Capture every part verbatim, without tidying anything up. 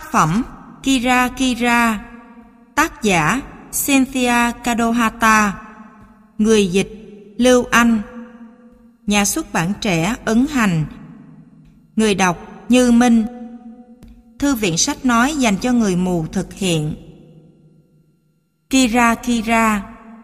phẩm Kira Kira, tác giả Cynthia Kadohata, người dịch Lưu Anh, nhà xuất bản Trẻ Ấn Hành, người đọc Như Minh, thư viện sách nói dành cho người mù thực hiện. Kira Kira.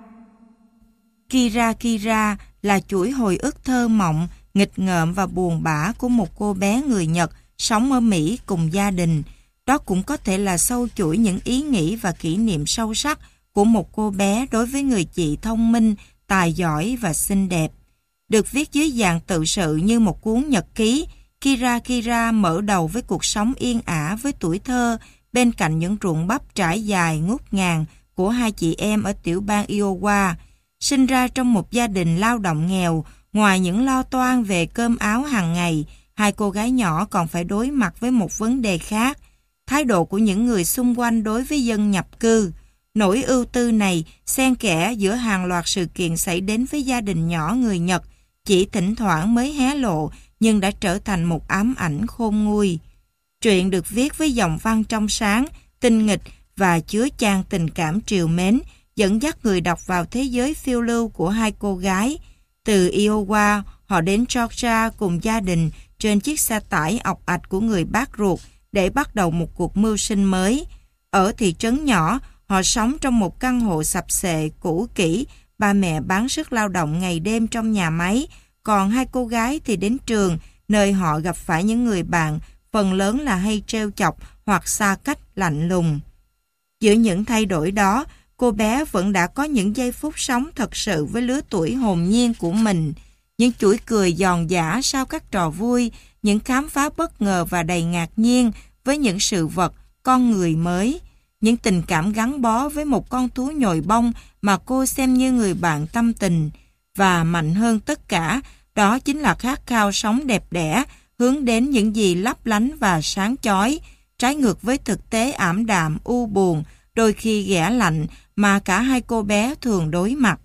Kira Kira là chuỗi hồi ức thơ mộng, nghịch ngợm và buồn bã của một cô bé người Nhật sống ở Mỹ cùng gia đình. Đó cũng có thể là sâu chuỗi những ý nghĩ và kỷ niệm sâu sắc của một cô bé đối với người chị thông minh, tài giỏi và xinh đẹp. Được viết dưới dạng tự sự như một cuốn nhật ký, Kira Kira mở đầu với cuộc sống yên ả với tuổi thơ bên cạnh những ruộng bắp trải dài ngút ngàn của hai chị em ở tiểu bang Iowa. Sinh ra trong một gia đình lao động nghèo, ngoài những lo toan về cơm áo hàng ngày, hai cô gái nhỏ còn phải đối mặt với một vấn đề khác: thái độ của những người xung quanh đối với dân nhập cư. Nỗi ưu tư này xen kẽ giữa hàng loạt sự kiện xảy đến với gia đình nhỏ người Nhật, chỉ thỉnh thoảng mới hé lộ nhưng đã trở thành một ám ảnh khôn nguôi. Truyện được viết với dòng văn trong sáng, tinh nghịch và chứa chan tình cảm trìu mến, dẫn dắt người đọc vào thế giới phiêu lưu của hai cô gái. Từ Iowa, họ đến Georgia cùng gia đình trên chiếc xe tải ọc ạch của người bác ruột để bắt đầu một cuộc mưu sinh mới. Ở thị trấn nhỏ, họ sống trong một căn hộ sập xệ, cũ kỹ, ba mẹ bán sức lao động ngày đêm trong nhà máy, còn hai cô gái thì đến trường, nơi họ gặp phải những người bạn, phần lớn là hay trêu chọc hoặc xa cách lạnh lùng. Giữa những thay đổi đó, cô bé vẫn đã có những giây phút sống thật sự với lứa tuổi hồn nhiên của mình. Những chuỗi cười giòn giã sau các trò vui, những khám phá bất ngờ và đầy ngạc nhiên với những sự vật, con người mới. Những tình cảm gắn bó với một con thú nhồi bông mà cô xem như người bạn tâm tình. Và mạnh hơn tất cả, đó chính là khát khao sống đẹp đẽ, hướng đến những gì lấp lánh và sáng chói, trái ngược với thực tế ảm đạm, u buồn, đôi khi ghẻ lạnh mà cả hai cô bé thường đối mặt.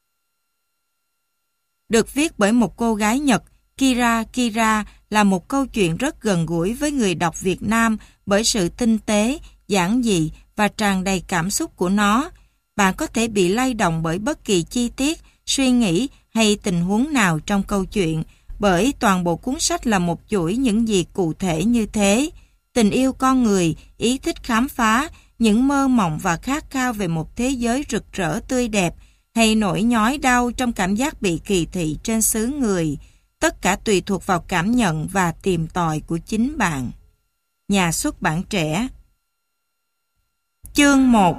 Được viết bởi một cô gái Nhật, Kira Kira là một câu chuyện rất gần gũi với người đọc Việt Nam bởi sự tinh tế, giản dị và tràn đầy cảm xúc của nó. Bạn có thể bị lay động bởi bất kỳ chi tiết, suy nghĩ hay tình huống nào trong câu chuyện, bởi toàn bộ cuốn sách là một chuỗi những gì cụ thể như thế. Tình yêu con người, ý thích khám phá, những mơ mộng và khát khao về một thế giới rực rỡ tươi đẹp, hay nỗi nhói đau trong cảm giác bị kỳ thị trên xứ người. Tất cả tùy thuộc vào cảm nhận và tìm tòi của chính bạn. Nhà xuất bản Trẻ. Chương một.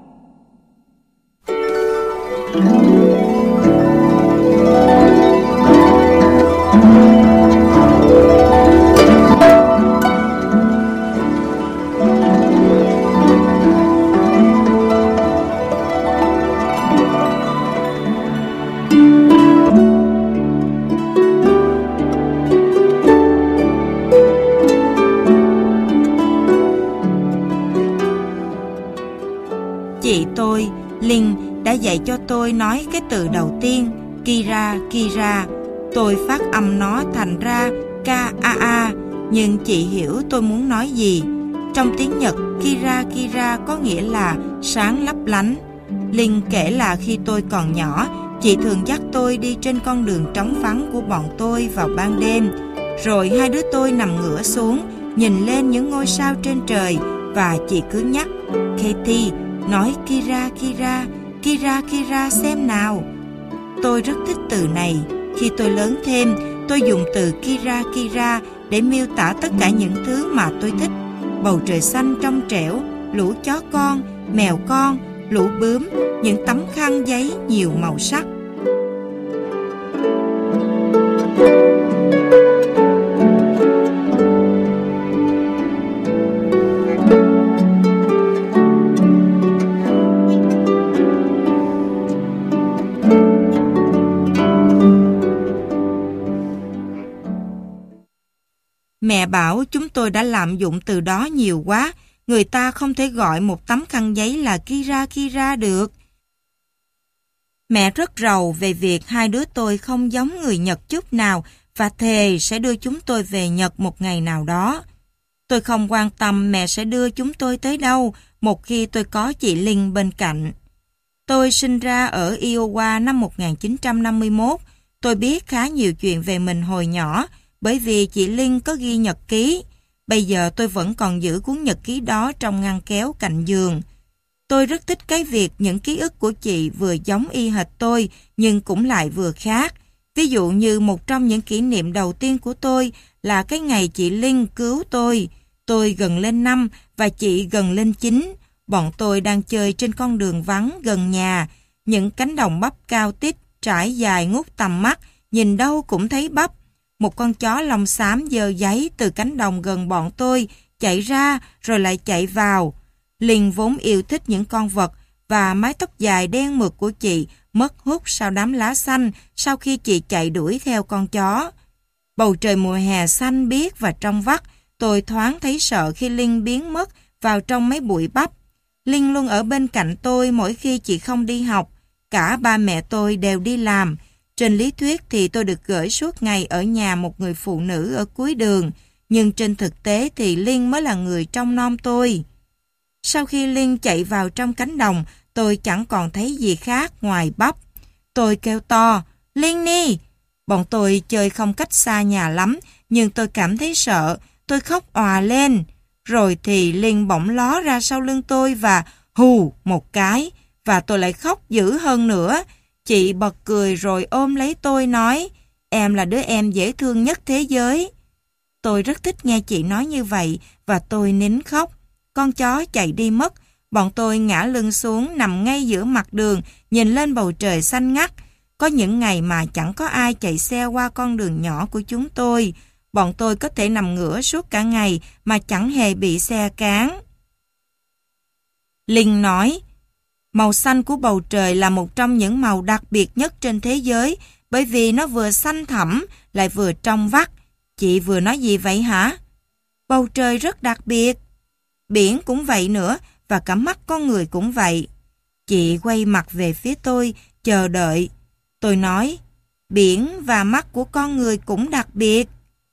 Chị tôi, Linh, đã dạy cho tôi nói cái từ đầu tiên, Kira Kira. Tôi phát âm nó thành ra K A A, nhưng chị hiểu tôi muốn nói gì. Trong tiếng Nhật, Kira Kira có nghĩa là sáng lấp lánh. Linh kể là khi tôi còn nhỏ, chị thường dắt tôi đi trên con đường trống vắng của bọn tôi vào ban đêm. Rồi hai đứa tôi nằm ngửa xuống, nhìn lên những ngôi sao trên trời, và chị cứ nhắc, Katie, nói Kira Kira, Kira Kira xem nào. Tôi rất thích từ này. Khi tôi lớn thêm, tôi dùng từ Kira Kira để miêu tả tất cả những thứ mà tôi thích. Bầu trời xanh trong trẻo, lũ chó con, mèo con, lũ bướm, những tấm khăn giấy nhiều màu sắc. Mẹ bảo chúng tôi đã lạm dụng từ đó nhiều quá. Người ta không thể gọi một tấm khăn giấy là Kira Kira được. Mẹ rất rầu về việc hai đứa tôi không giống người Nhật chút nào và thề sẽ đưa chúng tôi về Nhật một ngày nào đó. Tôi không quan tâm mẹ sẽ đưa chúng tôi tới đâu một khi tôi có chị Linh bên cạnh. Tôi sinh ra ở Iowa năm một nghìn chín trăm năm mươi mốt. Tôi biết khá nhiều chuyện về mình hồi nhỏ bởi vì chị Linh có ghi nhật ký. Bây giờ tôi vẫn còn giữ cuốn nhật ký đó trong ngăn kéo cạnh giường. Tôi rất thích cái việc những ký ức của chị vừa giống y hệt tôi nhưng cũng lại vừa khác. Ví dụ như một trong những kỷ niệm đầu tiên của tôi là cái ngày chị Linh cứu tôi. Tôi gần lên năm và chị gần lên chín. Bọn tôi đang chơi trên con đường vắng gần nhà. Những cánh đồng bắp cao tít, trải dài ngút tầm mắt, nhìn đâu cũng thấy bắp. Một con chó lông xám dơ giấy từ cánh đồng gần bọn tôi, chạy ra rồi lại chạy vào. Linh vốn yêu thích những con vật và mái tóc dài đen mượt của chị mất hút sau đám lá xanh sau khi chị chạy đuổi theo con chó. Bầu trời mùa hè xanh biếc và trong vắt, tôi thoáng thấy sợ khi Linh biến mất vào trong mấy bụi bắp. Linh luôn ở bên cạnh tôi mỗi khi chị không đi học. Cả ba mẹ tôi đều đi làm. Trên lý thuyết thì tôi được gửi suốt ngày ở nhà một người phụ nữ ở cuối đường, nhưng trên thực tế thì Linh mới là người trông nom tôi. Sau khi Linh chạy vào trong cánh đồng, tôi chẳng còn thấy gì khác ngoài bắp. Tôi kêu to, Linh Nhi! Bọn tôi chơi không cách xa nhà lắm, nhưng tôi cảm thấy sợ, tôi khóc òa lên. Rồi thì Linh bỗng ló ra sau lưng tôi và hù một cái, và tôi lại khóc dữ hơn nữa. Chị bật cười rồi ôm lấy tôi nói, em là đứa em dễ thương nhất thế giới. Tôi rất thích nghe chị nói như vậy và tôi nín khóc. Con chó chạy đi mất, bọn tôi ngã lưng xuống nằm ngay giữa mặt đường, nhìn lên bầu trời xanh ngắt. Có những ngày mà chẳng có ai chạy xe qua con đường nhỏ của chúng tôi. Bọn tôi có thể nằm ngửa suốt cả ngày mà chẳng hề bị xe cán. Linh nói, màu xanh của bầu trời là một trong những màu đặc biệt nhất trên thế giới bởi vì nó vừa xanh thẳm lại vừa trong vắt. Chị vừa nói gì vậy hả? Bầu trời rất đặc biệt. Biển cũng vậy nữa và cả mắt con người cũng vậy. Chị quay mặt về phía tôi, chờ đợi. Tôi nói, biển và mắt của con người cũng đặc biệt.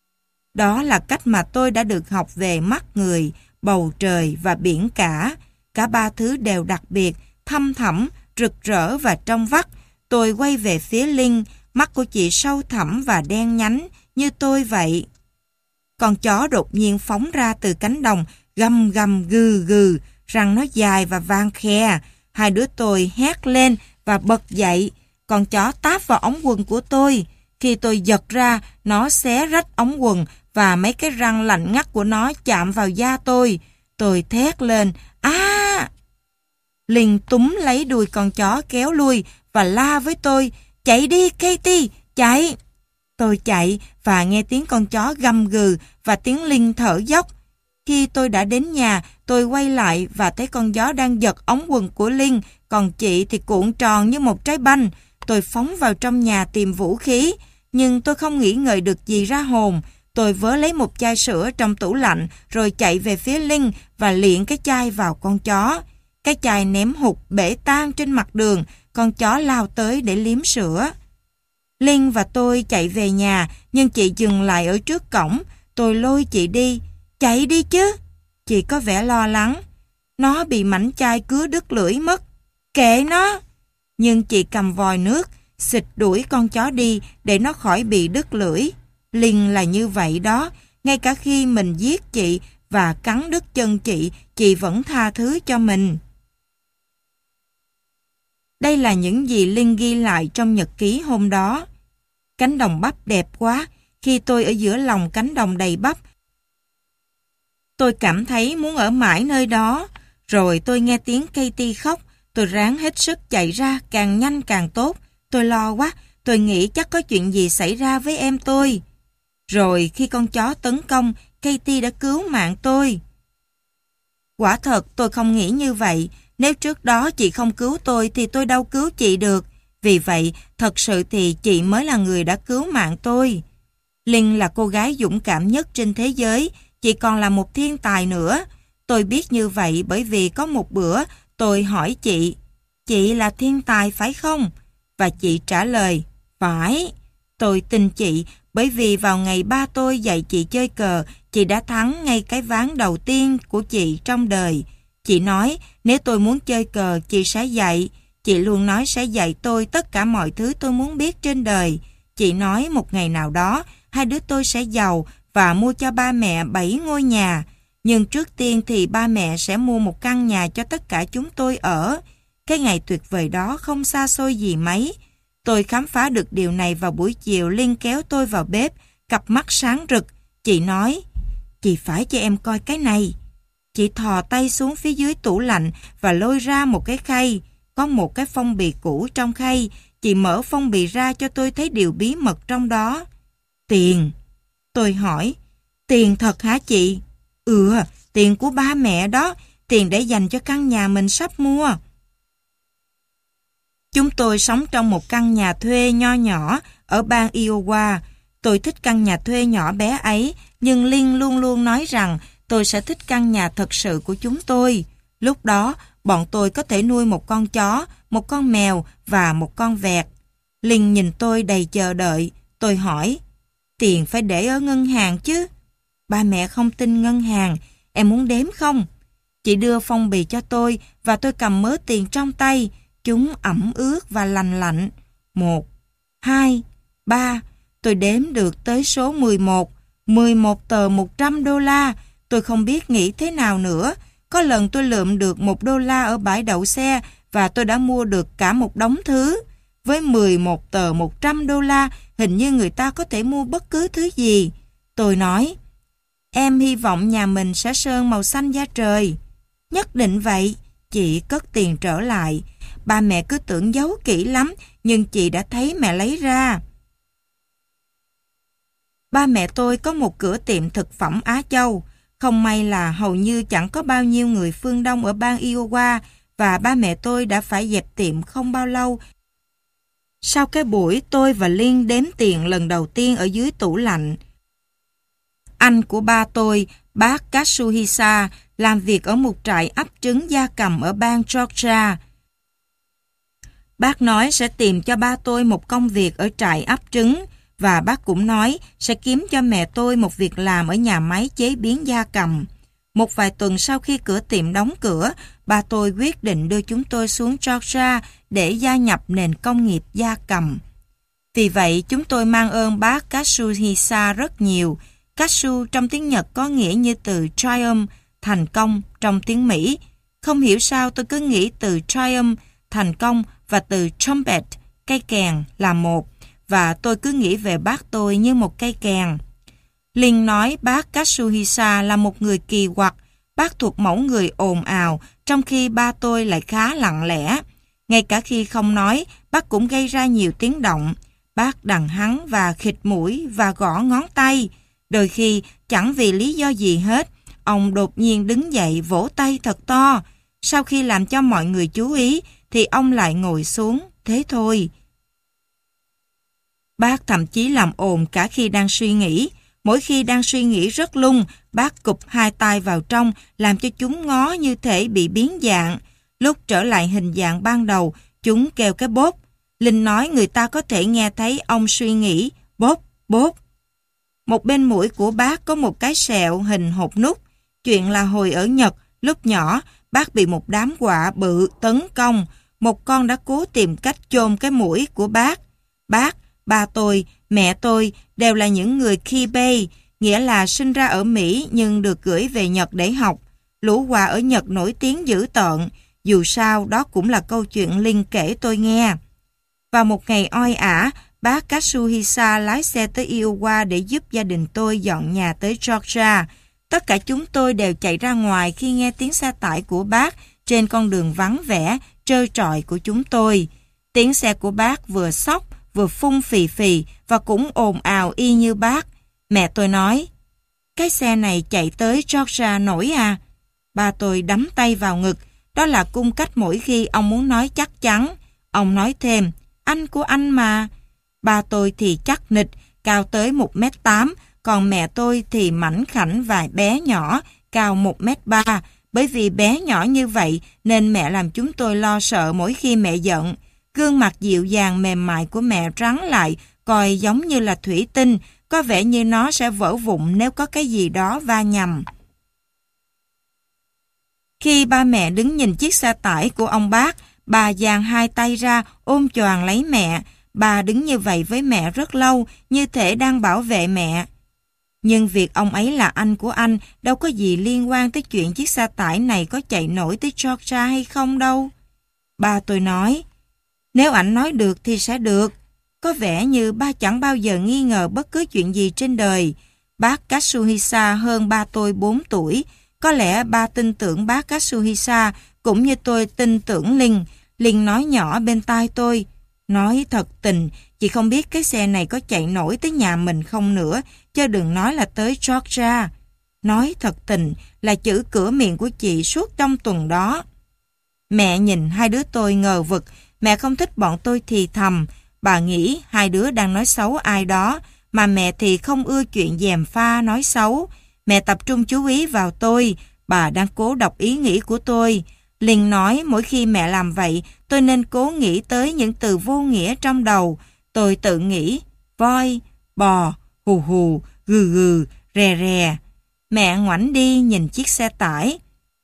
Đó là cách mà tôi đã được học về mắt người, bầu trời và biển cả. Cả ba thứ đều đặc biệt, thâm thẳm, rực rỡ và trong vắt. Tôi quay về phía Linh, mắt của chị sâu thẳm và đen nhánh như tôi vậy. Con chó đột nhiên phóng ra từ cánh đồng, gầm gầm gừ gừ, răng nó dài và vang khe. Hai đứa tôi hét lên và bật dậy. Con chó táp vào ống quần của tôi. Khi tôi giật ra, nó xé rách ống quần và mấy cái răng lạnh ngắt của nó chạm vào da tôi. Tôi thét lên, á! Linh túm lấy đuôi con chó kéo lui và la với tôi, chạy đi Katie, chạy! Tôi chạy và nghe tiếng con chó gầm gừ và tiếng Linh thở dốc. Khi tôi đã đến nhà, tôi quay lại và thấy con chó đang giật ống quần của Linh, còn chị thì cuộn tròn như một trái banh. Tôi phóng vào trong nhà tìm vũ khí, nhưng tôi không nghĩ ngợi được gì ra hồn. Tôi vớ lấy một chai sữa trong tủ lạnh rồi chạy về phía Linh và liệng cái chai vào con chó. Cái chai ném hụt bể tan trên mặt đường, con chó lao tới để liếm sữa. Linh và tôi chạy về nhà, nhưng chị dừng lại ở trước cổng. Tôi lôi chị đi. Chạy đi chứ. Chị có vẻ lo lắng. Nó bị mảnh chai cứa đứt lưỡi mất. Kệ nó. Nhưng chị cầm vòi nước, xịt đuổi con chó đi để nó khỏi bị đứt lưỡi. Linh là như vậy đó. Ngay cả khi mình giết chị và cắn đứt chân chị, chị vẫn tha thứ cho mình. Đây là những gì Linh ghi lại trong nhật ký hôm đó. Cánh đồng bắp đẹp quá. Khi tôi ở giữa lòng cánh đồng đầy bắp, tôi cảm thấy muốn ở mãi nơi đó. Rồi tôi nghe tiếng Katie khóc. Tôi ráng hết sức chạy ra, càng nhanh càng tốt. Tôi lo quá. Tôi nghĩ chắc có chuyện gì xảy ra với em tôi. Rồi khi con chó tấn công, Katie đã cứu mạng tôi. Quả thật tôi không nghĩ như vậy. Nếu trước đó chị không cứu tôi thì tôi đâu cứu chị được. Vì vậy, thật sự thì chị mới là người đã cứu mạng tôi. Linh là cô gái dũng cảm nhất trên thế giới. Chị còn là một thiên tài nữa. Tôi biết như vậy bởi vì có một bữa tôi hỏi chị, chị là thiên tài phải không? Và chị trả lời, phải. Tôi tin chị bởi vì vào ngày ba tôi dạy chị chơi cờ, Chị đã thắng ngay cái ván đầu tiên của chị trong đời. Chị nói nếu tôi muốn chơi cờ chị sẽ dạy. Chị luôn nói sẽ dạy tôi tất cả mọi thứ tôi muốn biết trên đời. Chị nói một ngày nào đó hai đứa tôi sẽ giàu và mua cho ba mẹ bảy ngôi nhà. Nhưng trước tiên thì ba mẹ sẽ mua một căn nhà cho tất cả chúng tôi ở. Cái ngày tuyệt vời đó không xa xôi gì mấy. Tôi khám phá được điều này vào buổi chiều. Linh kéo tôi vào bếp, cặp mắt sáng rực. Chị nói, chị phải cho em coi cái này. Chị thò tay xuống phía dưới tủ lạnh và lôi ra một cái khay. Có một cái phong bì cũ trong khay. Chị mở phong bì ra cho tôi thấy điều bí mật trong đó. Tiền. Tôi hỏi, tiền thật hả chị? Ừ, tiền của ba mẹ đó. Tiền để dành cho căn nhà mình sắp mua. Chúng tôi sống trong một căn nhà thuê nho nhỏ ở bang Iowa. Tôi thích căn nhà thuê nhỏ bé ấy, nhưng Linh luôn luôn nói rằng tôi sẽ thích căn nhà thật sự của chúng tôi. Lúc đó, bọn tôi có thể nuôi một con chó, một con mèo và một con vẹt. Linh nhìn tôi đầy chờ đợi. Tôi hỏi, tiền phải để ở ngân hàng chứ? Ba mẹ không tin ngân hàng. Em muốn đếm không? Chị đưa phong bì cho tôi và tôi cầm mớ tiền trong tay. Chúng ẩm ướt và lành lạnh. Một, hai, ba. Tôi đếm được tới số mười một. mười một tờ một trăm đô la. Tôi không biết nghĩ thế nào nữa. Có lần tôi lượm được một đô la ở bãi đậu xe và tôi đã mua được cả một đống thứ. Với mười một tờ một trăm đô la, hình như người ta có thể mua bất cứ thứ gì. Tôi nói, em hy vọng nhà mình sẽ sơn màu xanh da trời. Nhất định vậy. Chị cất tiền trở lại. Ba mẹ cứ tưởng giấu kỹ lắm, nhưng chị đã thấy mẹ lấy ra. Ba mẹ tôi có một cửa tiệm thực phẩm Á Châu. Không may là hầu như chẳng có bao nhiêu người phương Đông ở bang Iowa và ba mẹ tôi đã phải dẹp tiệm không bao lâu. Sau cái buổi tôi và Liên đếm tiền lần đầu tiên ở dưới tủ lạnh. Anh của ba tôi, bác Katsuhisa, làm việc ở một trại ấp trứng gia cầm ở bang Georgia. Bác nói sẽ tìm cho ba tôi một công việc ở trại ấp trứng và bác cũng nói sẽ kiếm cho mẹ tôi một việc làm ở nhà máy chế biến gia cầm. Một vài tuần sau khi cửa tiệm đóng cửa, ba tôi quyết định đưa chúng tôi xuống Georgia để gia nhập nền công nghiệp gia cầm. Vì vậy, chúng tôi mang ơn bác Katsuhisa rất nhiều. Katsu trong tiếng Nhật có nghĩa như từ triumph, thành công trong tiếng Mỹ. Không hiểu sao tôi cứ nghĩ từ triumph, thành công và từ trumpet, cây kèn là một, và tôi cứ nghĩ về bác tôi như một cây kèn. Linh nói bác Katsuhisa là một người kỳ quặc, bác thuộc mẫu người ồn ào, trong khi ba tôi lại khá lặng lẽ. Ngay cả khi không nói, bác cũng gây ra nhiều tiếng động. Bác đằng hắng và khịt mũi và gõ ngón tay. Đôi khi, chẳng vì lý do gì hết, ông đột nhiên đứng dậy vỗ tay thật to. Sau khi làm cho mọi người chú ý, thì ông lại ngồi xuống, thế thôi. Bác thậm chí làm ồn cả khi đang suy nghĩ. Mỗi khi đang suy nghĩ rất lung, bác cụp hai tay vào trong, làm cho chúng ngó như thể bị biến dạng. Lúc trở lại hình dạng ban đầu, chúng kêu cái bốp. Linh nói người ta có thể nghe thấy ông suy nghĩ, bốp, bốp. Một bên mũi của bác có một cái sẹo hình hột nút. Chuyện là hồi ở Nhật, lúc nhỏ, bác bị một đám quạ bự tấn công. Một con đã cố tìm cách chôn cái mũi của bác. Bác, ba tôi, mẹ tôi đều là những người Kibei, nghĩa là sinh ra ở Mỹ nhưng được gửi về Nhật để học. Lũ quạ ở Nhật nổi tiếng dữ tợn. Dù sao, đó cũng là câu chuyện Linh kể tôi nghe. Vào một ngày oi ả, bác Katsuhisa lái xe tới Iowa để giúp gia đình tôi dọn nhà tới Georgia. Tất cả chúng tôi đều chạy ra ngoài khi nghe tiếng xe tải của bác trên con đường vắng vẻ, trơ trọi của chúng tôi. Tiếng xe của bác vừa xóc, vừa phun phì phì và cũng ồn ào y như bác. Mẹ tôi nói, cái xe này chạy tới Georgia nổi à? Ba tôi đắm tay vào ngực. Đó là cung cách mỗi khi ông muốn nói chắc chắn. Ông nói thêm, anh của anh mà. Ba tôi thì chắc nịch, cao tới một mét tám, còn mẹ tôi thì mảnh khảnh và bé nhỏ, cao một mét ba. Bởi vì bé nhỏ như vậy nên mẹ làm chúng tôi lo sợ mỗi khi mẹ giận. Gương mặt dịu dàng mềm mại của mẹ rắn lại, coi giống như là thủy tinh, có vẻ như nó sẽ vỡ vụn nếu có cái gì đó va nhầm. Khi ba mẹ đứng nhìn chiếc xe tải của ông bác, bà dang hai tay ra ôm choàng lấy mẹ. Bà đứng như vậy với mẹ rất lâu, như thể đang bảo vệ mẹ. Nhưng việc ông ấy là anh của anh đâu có gì liên quan tới chuyện chiếc xe tải này có chạy nổi tới Georgia hay không đâu. Ba tôi nói, nếu ảnh nói được thì sẽ được. Có vẻ như ba chẳng bao giờ nghi ngờ bất cứ chuyện gì trên đời. Bác Katsuhisa hơn ba tôi bốn tuổi. Có lẽ ba tin tưởng bác Katsuhisa cũng như tôi tin tưởng Linh. Linh nói nhỏ bên tai tôi, nói thật tình, chị không biết cái xe này có chạy nổi tới nhà mình không nữa, chứ đừng nói là tới Georgia. Nói thật tình là chữ cửa miệng của chị suốt trong tuần đó. Mẹ nhìn hai đứa tôi ngờ vực, mẹ không thích bọn tôi thì thầm. Bà nghĩ hai đứa đang nói xấu ai đó, mà mẹ thì không ưa chuyện gièm pha nói xấu. Mẹ tập trung chú ý vào tôi, bà đang cố đọc ý nghĩ của tôi. Linh nói mỗi khi mẹ làm vậy, tôi nên cố nghĩ tới những từ vô nghĩa trong đầu. Tôi tự nghĩ, voi, bò, hù hù, gừ gừ, rè rè. Mẹ ngoảnh đi nhìn chiếc xe tải.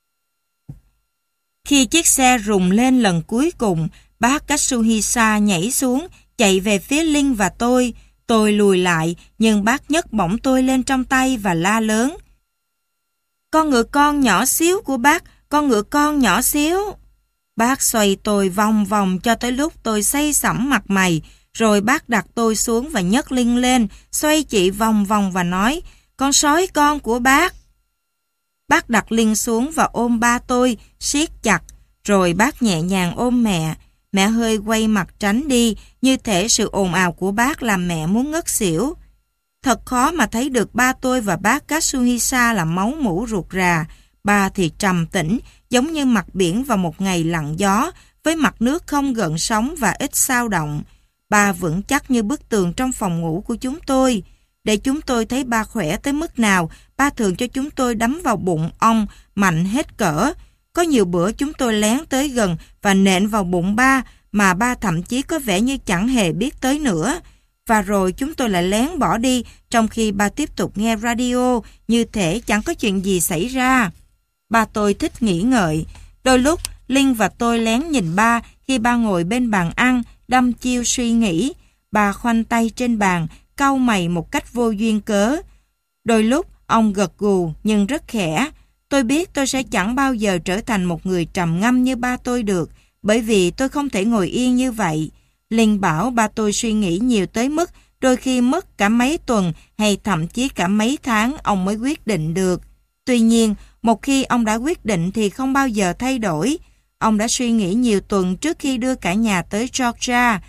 Khi chiếc xe rùng lên lần cuối cùng, bác Katsuhisa nhảy xuống, chạy về phía Linh và tôi. Tôi lùi lại, nhưng bác nhấc bổng tôi lên trong tay và la lớn. Con ngựa con nhỏ xíu của bác, con ngựa con nhỏ xíu. Bác xoay tôi vòng vòng cho tới lúc tôi xây sẩm mặt mày, rồi bác đặt tôi xuống và nhấc Linh lên, xoay chị vòng vòng và nói, con sói con của bác. Bác đặt Linh xuống và ôm ba tôi, siết chặt, rồi bác nhẹ nhàng ôm mẹ. Mẹ hơi quay mặt tránh đi, như thể sự ồn ào của bác làm mẹ muốn ngất xỉu. Thật khó mà thấy được ba tôi và bác Katsuhisa là máu mủ ruột rà. Ba thì trầm tĩnh, giống như mặt biển vào một ngày lặng gió, với mặt nước không gợn sóng và ít xao động. Ba vững chắc như bức tường trong phòng ngủ của chúng tôi. Để chúng tôi thấy ba khỏe tới mức nào, ba thường cho chúng tôi đấm vào bụng ong mạnh hết cỡ. Có nhiều bữa chúng tôi lén tới gần và nện vào bụng ba, mà ba thậm chí có vẻ như chẳng hề biết tới nữa. Và rồi chúng tôi lại lén bỏ đi, trong khi ba tiếp tục nghe radio, như thể chẳng có chuyện gì xảy ra. Ba tôi thích nghĩ ngợi. Đôi lúc, Linh và tôi lén nhìn ba khi ba ngồi bên bàn ăn, đăm chiêu suy nghĩ. Ba khoanh tay trên bàn, cau mày một cách vô duyên cớ. Đôi lúc, ông gật gù nhưng rất khẽ. Tôi biết tôi sẽ chẳng bao giờ trở thành một người trầm ngâm như ba tôi được, bởi vì tôi không thể ngồi yên như vậy. Linh bảo ba tôi suy nghĩ nhiều tới mức đôi khi mất cả mấy tuần hay thậm chí cả mấy tháng ông mới quyết định được. Tuy nhiên, một khi ông đã quyết định thì không bao giờ thay đổi. Ông đã suy nghĩ nhiều tuần trước khi đưa cả nhà tới Georgia.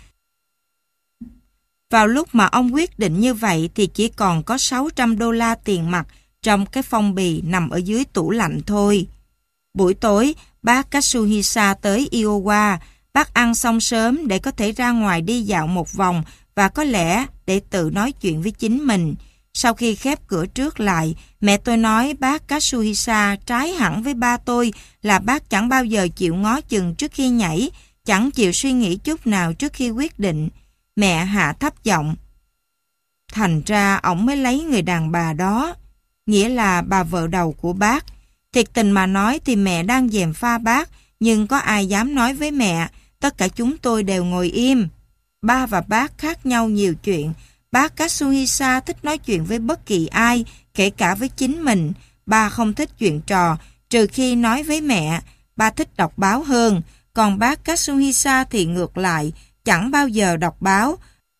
Vào lúc mà ông quyết định như vậy thì chỉ còn có sáu trăm đô la tiền mặt trong cái phong bì nằm ở dưới tủ lạnh thôi. Buổi tối, bác Katsuhisa tới Iowa. Bác ăn xong sớm để có thể ra ngoài đi dạo một vòng và có lẽ để tự nói chuyện với chính mình. Sau khi khép cửa trước lại, mẹ tôi nói bác Katsuhisa trái hẳn với ba tôi là bác chẳng bao giờ chịu ngó chừng trước khi nhảy, chẳng chịu suy nghĩ chút nào trước khi quyết định. Mẹ hạ thấp giọng. Thành ra ổng mới lấy người đàn bà đó, nghĩa là bà vợ đầu của bác. Thiệt tình mà nói thì mẹ đang gièm pha bác, nhưng có ai dám nói với mẹ. Tất cả chúng tôi đều ngồi im. Ba và bác khác nhau nhiều chuyện. Bác Katsuhisa thích nói chuyện với bất kỳ ai, kể cả với chính mình. Ba không thích chuyện trò, trừ khi nói với mẹ. Ba thích đọc báo hơn. Còn bác Katsuhisa thì ngược lại, chẳng bao giờ đọc báo.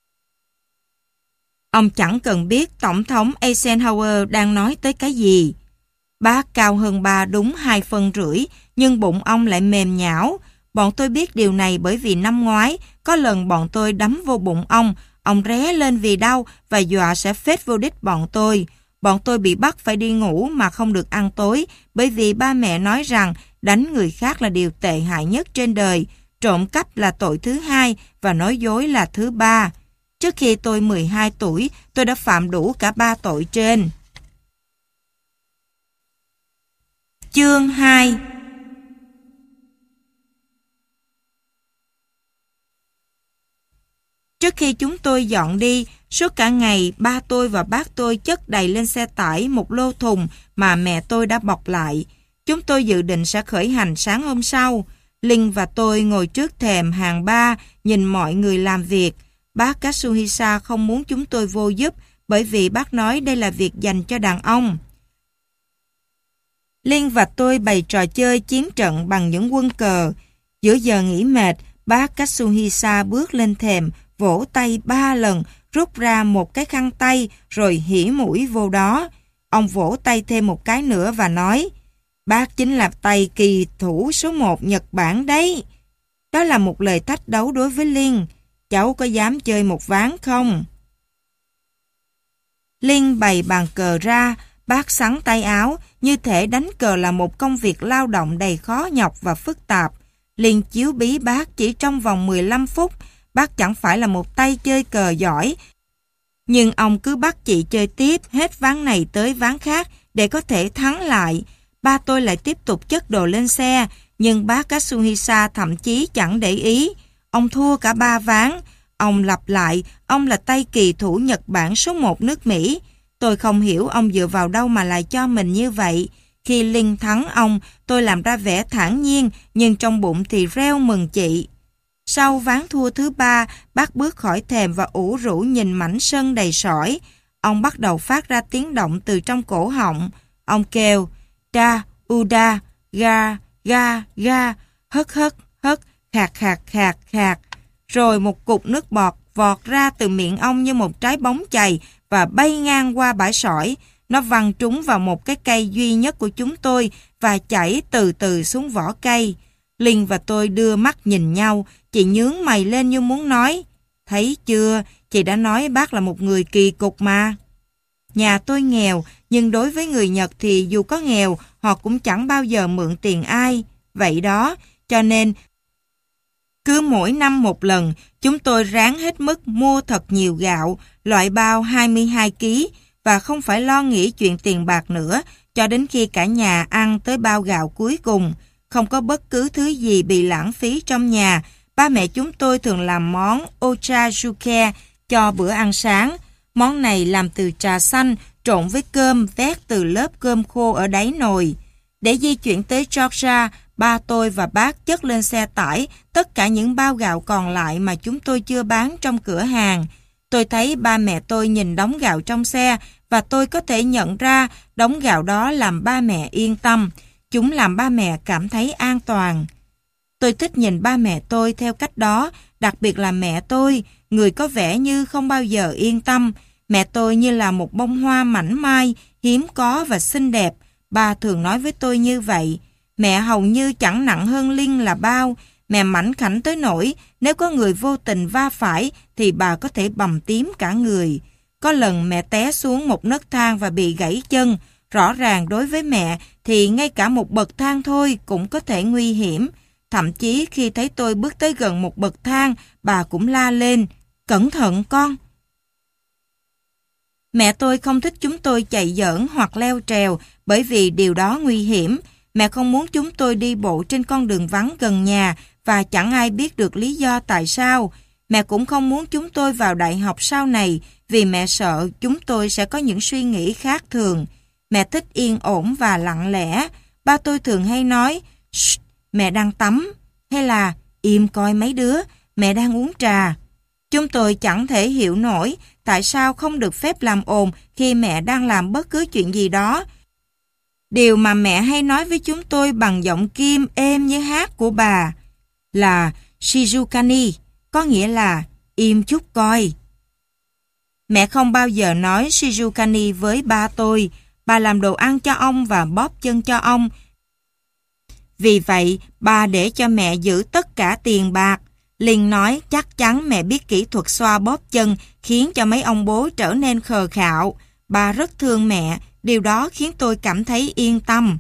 Ông chẳng cần biết Tổng thống Eisenhower đang nói tới cái gì. Bác cao hơn ba đúng hai phân rưỡi, nhưng bụng ông lại mềm nhão. Bọn tôi biết điều này bởi vì năm ngoái, có lần bọn tôi đấm vô bụng ông, ông ré lên vì đau và dọa sẽ phết vô đít bọn tôi. Bọn tôi bị bắt phải đi ngủ mà không được ăn tối, bởi vì ba mẹ nói rằng đánh người khác là điều tệ hại nhất trên đời, trộm cắp là tội thứ hai và nói dối là thứ ba. Trước khi tôi mười hai tuổi, tôi đã phạm đủ cả ba tội trên. Chương hai. Trước khi chúng tôi dọn đi, suốt cả ngày ba tôi và bác tôi chất đầy lên xe tải một lô thùng mà mẹ tôi đã bọc lại. Chúng tôi dự định sẽ khởi hành sáng hôm sau. Linh và tôi ngồi trước thềm hàng ba nhìn mọi người làm việc. Bác Katsuhisa không muốn chúng tôi vô giúp bởi vì bác nói đây là việc dành cho đàn ông. Linh và tôi bày trò chơi chiến trận bằng những quân cờ. Giữa giờ nghỉ mệt, bác Katsuhisa bước lên thềm, vỗ tay ba lần, rút ra một cái khăn tay rồi hỉ mũi vô đó. Ông vỗ tay thêm một cái nữa và nói, bác chính là tay kỳ thủ số một Nhật Bản đấy. Đó là một lời thách đấu đối với Linh. Cháu có dám chơi một ván không? Linh bày bàn cờ ra, bác xắn tay áo, như thể đánh cờ là một công việc lao động đầy khó nhọc và phức tạp. Linh chiếu bí bác chỉ trong vòng mười lăm phút. Bác chẳng phải là một tay chơi cờ giỏi, nhưng ông cứ bắt chị chơi tiếp hết ván này tới ván khác để có thể thắng lại. Ba tôi lại tiếp tục chất đồ lên xe, nhưng bác Katsuhisa thậm chí chẳng để ý. Ông thua cả ba ván. Ông lặp lại, ông là tay kỳ thủ Nhật Bản số một nước Mỹ. Tôi không hiểu ông dựa vào đâu mà lại cho mình như vậy. Khi Linh thắng ông, tôi làm ra vẻ thản nhiên, nhưng trong bụng thì reo mừng chị. Sau ván thua thứ ba, bác bước khỏi thềm và ủ rũ nhìn mảnh sân đầy sỏi. Ông bắt đầu phát ra tiếng động từ trong cổ họng. Ông kêu, da, uda, ga, ga, ga, hất hất, hất, khạc khạc khạc khạc. Rồi một cục nước bọt vọt ra từ miệng ông như một trái bóng chày và bay ngang qua bãi sỏi. Nó văng trúng vào một cái cây duy nhất của chúng tôi và chảy từ từ xuống vỏ cây. Linh và tôi đưa mắt nhìn nhau, chị nhướng mày lên như muốn nói, thấy chưa, chị đã nói bác là một người kỳ cục mà. Nhà tôi nghèo, nhưng đối với người Nhật thì dù có nghèo, họ cũng chẳng bao giờ mượn tiền ai. Vậy đó, cho nên cứ mỗi năm một lần, chúng tôi ráng hết mức mua thật nhiều gạo, loại bao hai mươi hai ki lô gam, và không phải lo nghĩ chuyện tiền bạc nữa, cho đến khi cả nhà ăn tới bao gạo cuối cùng. Không có bất cứ thứ gì bị lãng phí trong nhà. Ba mẹ chúng tôi thường làm món ochazuke cho bữa ăn sáng. Món này làm từ trà xanh trộn với cơm vét từ lớp cơm khô ở đáy nồi. Để di chuyển tới Georgia, ba tôi và bác chất lên xe tải tất cả những bao gạo còn lại mà chúng tôi chưa bán trong cửa hàng. Tôi thấy ba mẹ tôi nhìn đống gạo trong xe và tôi có thể nhận ra đống gạo đó làm ba mẹ yên tâm. Chúng làm ba mẹ cảm thấy an toàn. Tôi thích nhìn ba mẹ tôi theo cách đó, đặc biệt là mẹ tôi, người có vẻ như không bao giờ yên tâm. Mẹ tôi như là một bông hoa mảnh mai, hiếm có và xinh đẹp. Ba thường nói với tôi như vậy. Mẹ hầu như chẳng nặng hơn Linh là bao. Mẹ mảnh khảnh tới nỗi nếu có người vô tình va phải thì bà có thể bầm tím cả người. Có lần mẹ té xuống một nấc thang và bị gãy chân. Rõ ràng đối với mẹ thì ngay cả một bậc thang thôi cũng có thể nguy hiểm. Thậm chí khi thấy tôi bước tới gần một bậc thang, bà cũng la lên, cẩn thận con. Mẹ tôi không thích chúng tôi chạy giỡn hoặc leo trèo bởi vì điều đó nguy hiểm. Mẹ không muốn chúng tôi đi bộ trên con đường vắng gần nhà và chẳng ai biết được lý do tại sao. Mẹ cũng không muốn chúng tôi vào đại học sau này vì mẹ sợ chúng tôi sẽ có những suy nghĩ khác thường. Mẹ thích yên ổn và lặng lẽ. Ba tôi thường hay nói, mẹ đang tắm, hay là im coi mấy đứa, mẹ đang uống trà. Chúng tôi chẳng thể hiểu nổi tại sao không được phép làm ồn khi mẹ đang làm bất cứ chuyện gì đó. Điều mà mẹ hay nói với chúng tôi bằng giọng kim êm như hát của bà là Shizukani, có nghĩa là im chút coi. Mẹ không bao giờ nói Shizukani với ba tôi. Bà làm đồ ăn cho ông và bóp chân cho ông. Vì vậy, bà để cho mẹ giữ tất cả tiền bạc. Linh nói chắc chắn mẹ biết kỹ thuật xoa bóp chân khiến cho mấy ông bố trở nên khờ khạo. Bà rất thương mẹ, điều đó khiến tôi cảm thấy yên tâm.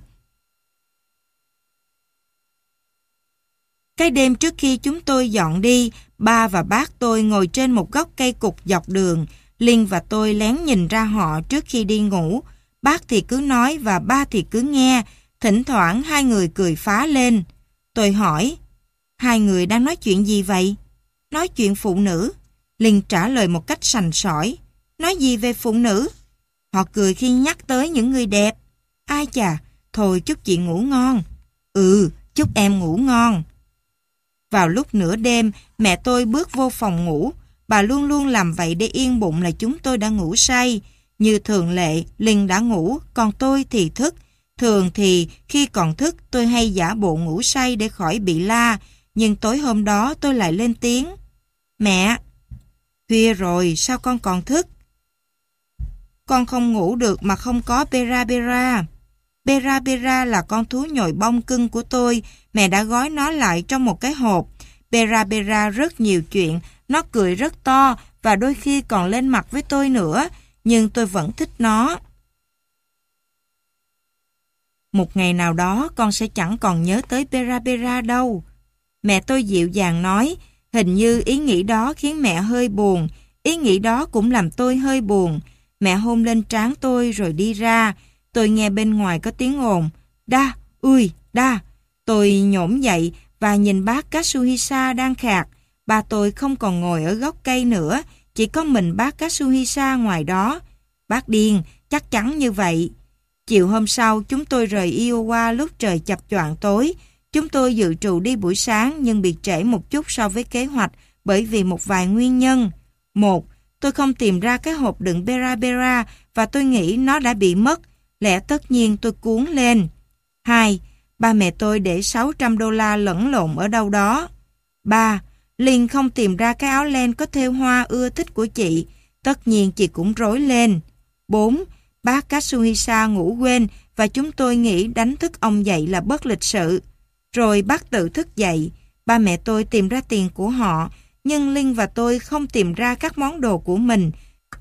Cái đêm trước khi chúng tôi dọn đi, ba và bác tôi ngồi trên một gốc cây cục dọc đường. Linh và tôi lén nhìn ra họ trước khi đi ngủ. Bác thì cứ nói và ba thì cứ nghe. Thỉnh thoảng hai người cười phá lên. Tôi hỏi, hai người đang nói chuyện gì vậy? Nói chuyện phụ nữ. Linh trả lời một cách sành sỏi. Nói gì về phụ nữ? Họ cười khi nhắc tới những người đẹp. Ai chà, thôi chúc chị ngủ ngon. Ừ, chúc em ngủ ngon. Vào lúc nửa đêm, mẹ tôi bước vô phòng ngủ. Bà luôn luôn làm vậy để yên bụng là chúng tôi đã ngủ say. Như thường lệ, Linh đã ngủ, còn tôi thì thức. Thường thì khi còn thức tôi hay giả bộ ngủ say để khỏi bị la. Nhưng tối hôm đó tôi lại lên tiếng. Mẹ! Khuya rồi, sao con còn thức? Con không ngủ được mà không có Bera Bera. Bera Bera là con thú nhồi bông cưng của tôi. Mẹ đã gói nó lại trong một cái hộp. Bera Bera rất nhiều chuyện. Nó cười rất to và đôi khi còn lên mặt với tôi nữa. Nhưng tôi vẫn thích nó. Một ngày nào đó con sẽ chẳng còn nhớ tới Bera Bera đâu. Mẹ tôi dịu dàng nói. Hình như ý nghĩ đó khiến mẹ hơi buồn. Ý nghĩ đó cũng làm tôi hơi buồn. Mẹ hôn lên trán tôi rồi đi ra. Tôi nghe bên ngoài có tiếng ồn. Đa, ui, đa. Tôi nhổm dậy và nhìn bác Katsuhisa đang khạc. Ba tôi không còn ngồi ở gốc cây nữa. Chỉ có mình bác Katsuhisa ngoài đó. Bác điên, chắc chắn như vậy. Chiều hôm sau, chúng tôi rời Iowa lúc trời chập choạng tối. Chúng tôi dự trù đi buổi sáng nhưng bị trễ một chút so với kế hoạch bởi vì một vài nguyên nhân. Một, tôi không tìm ra cái hộp đựng Bera Bera và tôi nghĩ nó đã bị mất. Lẽ tất nhiên tôi cuống lên. Hai, ba mẹ tôi để sáu trăm đô la lẫn lộn ở đâu đó. Ba, Linh không tìm ra cái áo len có thêu hoa ưa thích của chị. Tất nhiên chị cũng rối lên. Bốn, bác Katsuhisa ngủ quên và chúng tôi nghĩ đánh thức ông dậy là bất lịch sự. Rồi bác tự thức dậy. Ba mẹ tôi tìm ra tiền của họ, nhưng Linh và tôi không tìm ra các món đồ của mình.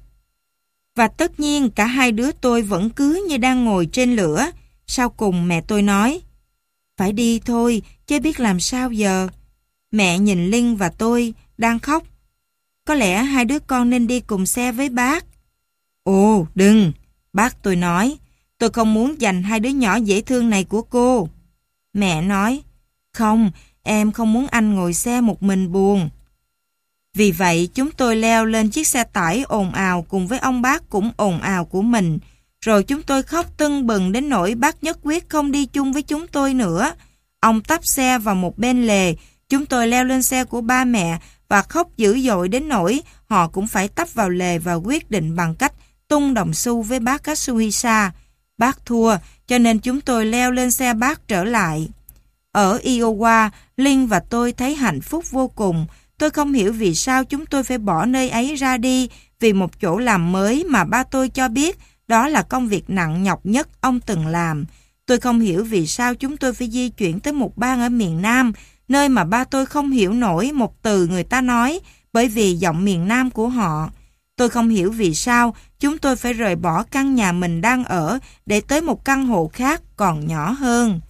Và tất nhiên cả hai đứa tôi vẫn cứ như đang ngồi trên lửa. Sau cùng mẹ tôi nói, phải đi thôi, chứ biết làm sao giờ. Mẹ nhìn Linh và tôi đang khóc. Có lẽ hai đứa con nên đi cùng xe với bác. Ồ, đừng, bác tôi nói. Tôi không muốn giành hai đứa nhỏ dễ thương này của cô. Mẹ nói, không, em không muốn anh ngồi xe một mình buồn. Vì vậy chúng tôi leo lên chiếc xe tải ồn ào cùng với ông bác cũng ồn ào của mình. Rồi chúng tôi khóc tưng bừng đến nỗi bác nhất quyết không đi chung với chúng tôi nữa. Ông tấp xe vào một bên lề. Chúng tôi leo lên xe của ba mẹ và khóc dữ dội đến nỗi họ cũng phải tấp vào lề và quyết định bằng cách tung đồng xu với bác Katsuhisa. Bác thua, cho nên chúng tôi leo lên xe bác trở lại. Ở Iowa, Linh và tôi thấy hạnh phúc vô cùng. Tôi không hiểu vì sao chúng tôi phải bỏ nơi ấy ra đi vì một chỗ làm mới mà ba tôi cho biết đó là công việc nặng nhọc nhất ông từng làm. Tôi không hiểu vì sao chúng tôi phải di chuyển tới một bang ở miền Nam, nơi mà ba tôi không hiểu nổi một từ người ta nói bởi vì giọng miền Nam của họ. Tôi không hiểu vì sao chúng tôi phải rời bỏ căn nhà mình đang ở để tới một căn hộ khác còn nhỏ hơn.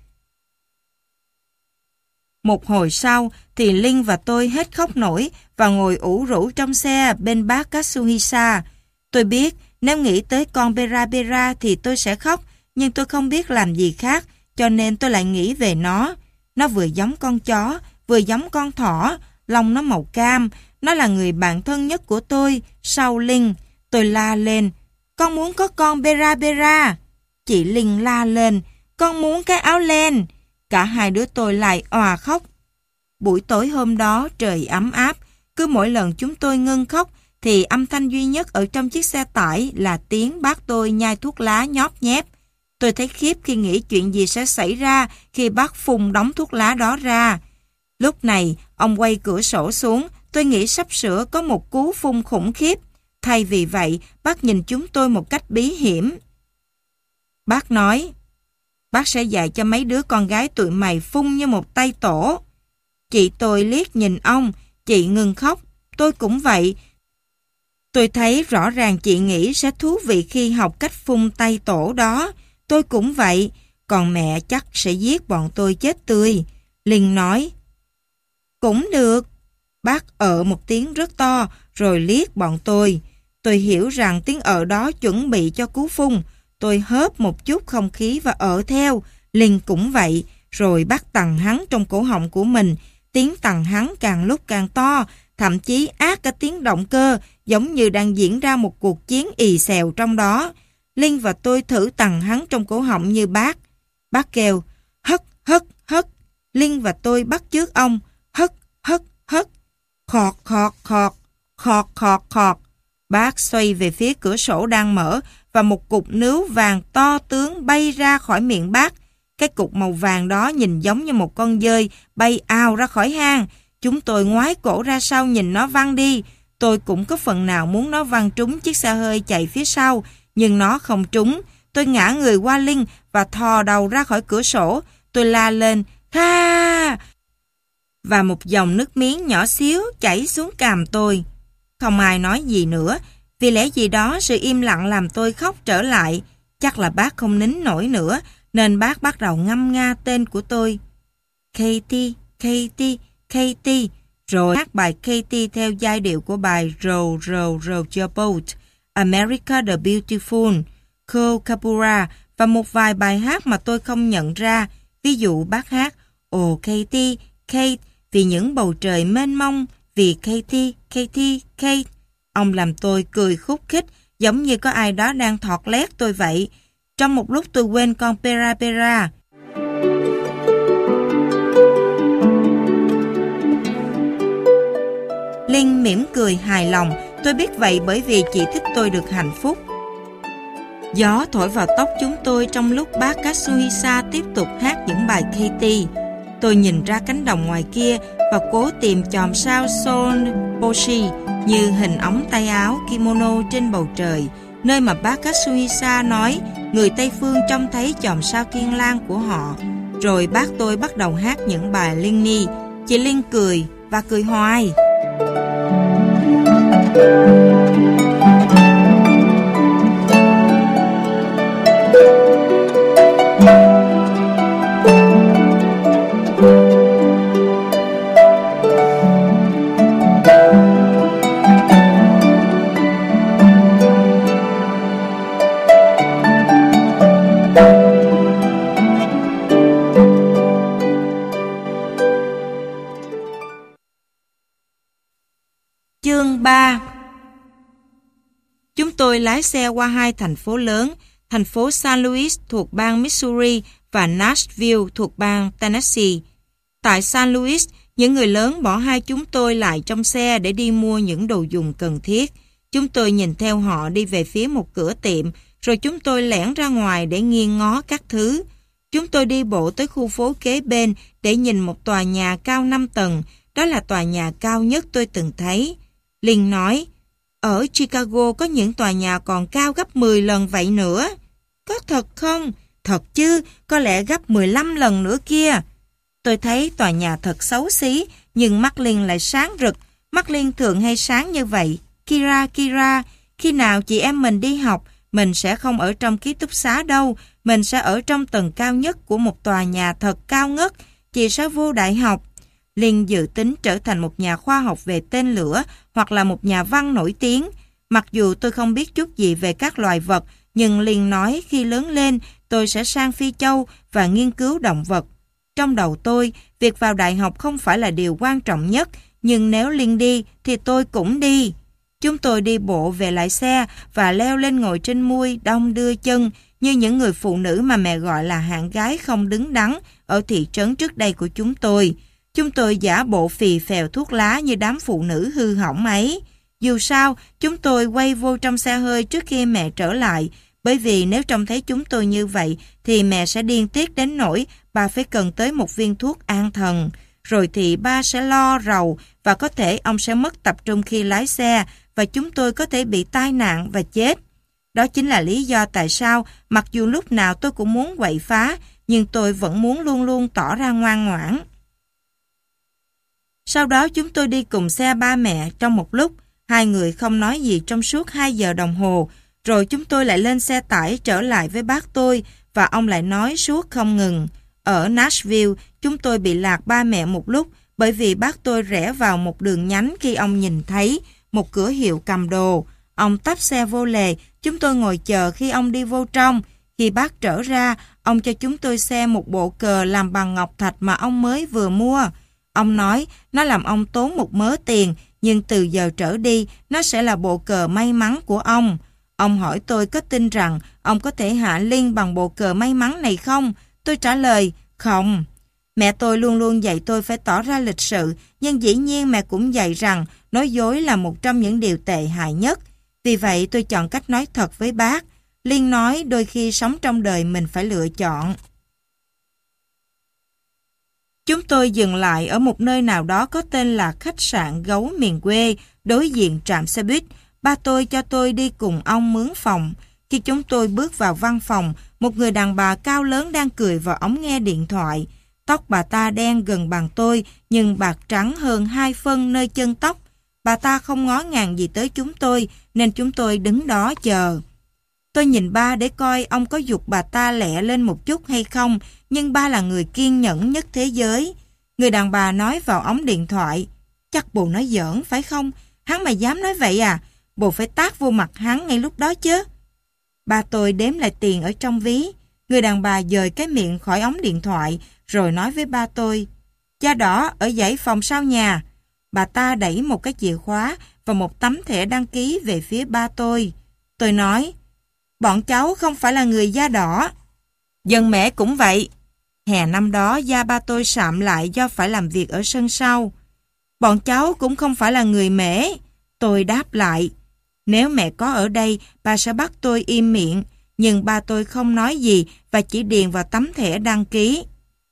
Một hồi sau thì Linh và tôi hết khóc nổi và ngồi ủ rũ trong xe bên bác Katsuhisa. Tôi biết nếu nghĩ tới con Bera Bera thì tôi sẽ khóc, nhưng tôi không biết làm gì khác, cho nên tôi lại nghĩ về nó. Nó vừa giống con chó, vừa giống con thỏ, lông nó màu cam. Nó là người bạn thân nhất của tôi, sau Linh. Tôi la lên, con muốn có con Bera Bera. Chị Linh la lên, con muốn cái áo len. Cả hai đứa tôi lại òa khóc. Buổi tối hôm đó trời ấm áp. Cứ mỗi lần chúng tôi ngưng khóc thì âm thanh duy nhất ở trong chiếc xe tải là tiếng bác tôi nhai thuốc lá nhóp nhép. Tôi thấy khiếp khi nghĩ chuyện gì sẽ xảy ra khi bác phun đống thuốc lá đó ra. Lúc này ông quay cửa sổ xuống. Tôi nghĩ sắp sửa có một cú phun khủng khiếp. Thay vì vậy bác nhìn chúng tôi một cách bí hiểm. Bác nói, bác sẽ dạy cho mấy đứa con gái tụi mày phun như một tay tổ. Chị tôi liếc nhìn ông, chị ngừng khóc, tôi cũng vậy. Tôi thấy rõ ràng chị nghĩ sẽ thú vị khi học cách phun tay tổ đó. Tôi cũng vậy, còn mẹ chắc sẽ giết bọn tôi chết tươi. Linh nói, cũng được. Bác ợ một tiếng rất to rồi liếc bọn tôi. Tôi hiểu rằng tiếng ợ đó chuẩn bị cho cú phun. Tôi hớp một chút không khí và ợ theo. Linh cũng vậy. Rồi bác tằng hắn trong cổ họng của mình. Tiếng tằng hắn càng lúc càng to. thậm chí át cả tiếng động cơ, giống như đang diễn ra một cuộc chiến ì xèo trong đó. Linh và tôi thử tằn hắn trong cổ họng như bác. Bác kêu, hất, hất, hất. Linh và tôi bắt chước ông, hất, hất, hất. Khọt, khọt, khọt, khọt, khọt, khọt. Bác xoay về phía cửa sổ đang mở và một cục nướu vàng to tướng bay ra khỏi miệng bác. Cái cục màu vàng đó nhìn giống như một con dơi bay ào ra khỏi hang. Chúng tôi ngoái cổ ra sau nhìn nó văng đi. Tôi cũng có phần nào muốn nó văng trúng chiếc xe hơi chạy phía sau, nhưng nó không trúng. Tôi ngã người qua Linh và thò đầu ra khỏi cửa sổ. Tôi la lên, Kha! Và một dòng nước miếng nhỏ xíu chảy xuống cằm tôi. Không ai nói gì nữa. Vì lẽ gì đó sự im lặng làm tôi khóc trở lại. Chắc là bác không nín nổi nữa, nên bác bắt đầu ngâm nga tên của tôi. Katie, Katie, Katie. Rồi hát bài Katie theo giai điệu của bài Row, Row, Row Your Boat, America the Beautiful, Cole Capura và một vài bài hát mà tôi không nhận ra. Ví dụ bác hát Oh Katie, Kate, vì những bầu trời mênh mông, vì Katie, Katie, Kate. Ông làm tôi cười khúc khích, giống như có ai đó đang thọt lét tôi vậy. Trong một lúc tôi quên con Pera Pera. Linh mỉm cười hài lòng. Tôi biết vậy bởi vì chị thích tôi được hạnh phúc. Gió thổi vào tóc chúng tôi trong lúc bác Katsuhisa tiếp tục hát những bài Katie. Tôi nhìn ra cánh đồng ngoài kia và cố tìm chòm sao Sonboshi như hình ống tay áo kimono trên bầu trời, nơi mà bác Katsuhisa nói người Tây Phương trông thấy chòm sao thiên lang của họ. Rồi bác tôi bắt đầu hát những bài Linh Ni. Chị Linh cười và cười hoài. Chương ba. Chúng tôi lái xe qua hai thành phố lớn, thành phố San Luis thuộc bang Missouri và Nashville thuộc bang Tennessee. Tại San Luis, những người lớn bỏ hai chúng tôi lại trong xe để đi mua những đồ dùng cần thiết. Chúng tôi nhìn theo họ đi về phía một cửa tiệm, rồi chúng tôi lẻn ra ngoài để nghiêng ngó các thứ. Chúng tôi đi bộ tới khu phố kế bên để nhìn một tòa nhà cao năm tầng. Đó là tòa nhà cao nhất tôi từng thấy. Linh nói, ở Chicago có những tòa nhà còn cao gấp mười lần vậy nữa. Có thật không? Thật chứ, có lẽ gấp mười lăm lần nữa kia. Tôi thấy tòa nhà thật xấu xí, nhưng mắt Linh lại sáng rực. Mắt Linh thường hay sáng như vậy. Kira, Kira, khi nào chị em mình đi học, mình sẽ không ở trong ký túc xá đâu. Mình sẽ ở trong tầng cao nhất của một tòa nhà thật cao ngất. Chị sẽ vô đại học. Linh dự tính trở thành một nhà khoa học về tên lửa hoặc là một nhà văn nổi tiếng. Mặc dù tôi không biết chút gì về các loài vật, nhưng Linh nói khi lớn lên tôi sẽ sang Phi Châu và nghiên cứu động vật. Trong đầu tôi, việc vào đại học không phải là điều quan trọng nhất, nhưng nếu Linh đi thì tôi cũng đi. Chúng tôi đi bộ về lại xe và leo lên ngồi trên mui đong đưa chân như những người phụ nữ mà mẹ gọi là hạng gái không đứng đắn ở thị trấn trước đây của chúng tôi. Chúng tôi giả bộ phì phèo thuốc lá như đám phụ nữ hư hỏng ấy. Dù sao, chúng tôi quay vô trong xe hơi trước khi mẹ trở lại, bởi vì nếu trông thấy chúng tôi như vậy thì mẹ sẽ điên tiết đến nỗi bà phải cần tới một viên thuốc an thần. Rồi thì ba sẽ lo rầu và có thể ông sẽ mất tập trung khi lái xe và chúng tôi có thể bị tai nạn và chết. Đó chính là lý do tại sao mặc dù lúc nào tôi cũng muốn quậy phá, nhưng tôi vẫn muốn luôn luôn tỏ ra ngoan ngoãn. Sau đó chúng tôi đi cùng xe ba mẹ trong một lúc. Hai người không nói gì trong suốt hai giờ đồng hồ. Rồi chúng tôi lại lên xe tải trở lại với bác tôi và ông lại nói suốt không ngừng. Ở Nashville, chúng tôi bị lạc ba mẹ một lúc bởi vì bác tôi rẽ vào một đường nhánh khi ông nhìn thấy một cửa hiệu cầm đồ. Ông tấp xe vô lề, chúng tôi ngồi chờ khi ông đi vô trong. Khi bác trở ra, ông cho chúng tôi xem một bộ cờ làm bằng ngọc thạch mà ông mới vừa mua. Ông nói nó làm ông tốn một mớ tiền, nhưng từ giờ trở đi, nó sẽ là bộ cờ may mắn của ông. Ông hỏi tôi có tin rằng ông có thể hạ Linh bằng bộ cờ may mắn này không? Tôi trả lời, không. Mẹ tôi luôn luôn dạy tôi phải tỏ ra lịch sự, nhưng dĩ nhiên mẹ cũng dạy rằng nói dối là một trong những điều tệ hại nhất. Vì vậy tôi chọn cách nói thật với bác. Liên nói đôi khi sống trong đời mình phải lựa chọn. Chúng tôi dừng lại ở một nơi nào đó có tên là khách sạn Gấu miền quê, đối diện trạm xe buýt. Ba tôi cho tôi đi cùng ông mướn phòng. Khi chúng tôi bước vào văn phòng, một người đàn bà cao lớn đang cười vào ống nghe điện thoại. Tóc bà ta đen gần bằng tôi, nhưng bạc trắng hơn hai phân nơi chân tóc. Bà ta không ngó ngàng gì tới chúng tôi, nên chúng tôi đứng đó chờ. Tôi nhìn ba để coi ông có giục bà ta lẹ lên một chút hay không, nhưng ba là người kiên nhẫn nhất thế giới. Người đàn bà nói vào ống điện thoại, chắc bồ nói giỡn phải không? Hắn mà dám nói vậy à? Bồ phải tát vô mặt hắn ngay lúc đó chứ. Ba tôi đếm lại tiền ở trong ví. Người đàn bà dời cái miệng khỏi ống điện thoại, rồi nói với ba tôi, da đỏ ở dãy phòng sau nhà. Bà ta đẩy một cái chìa khóa và một tấm thẻ đăng ký về phía ba tôi. Tôi nói, bọn cháu không phải là người da đỏ. Dân mẹ cũng vậy. Hè năm đó da ba tôi sạm lại do phải làm việc ở sân sau. Bọn cháu cũng không phải là người Mễ. Tôi đáp lại. Nếu mẹ có ở đây, bà sẽ bắt tôi im miệng. Nhưng ba tôi không nói gì và chỉ điền vào tấm thẻ đăng ký.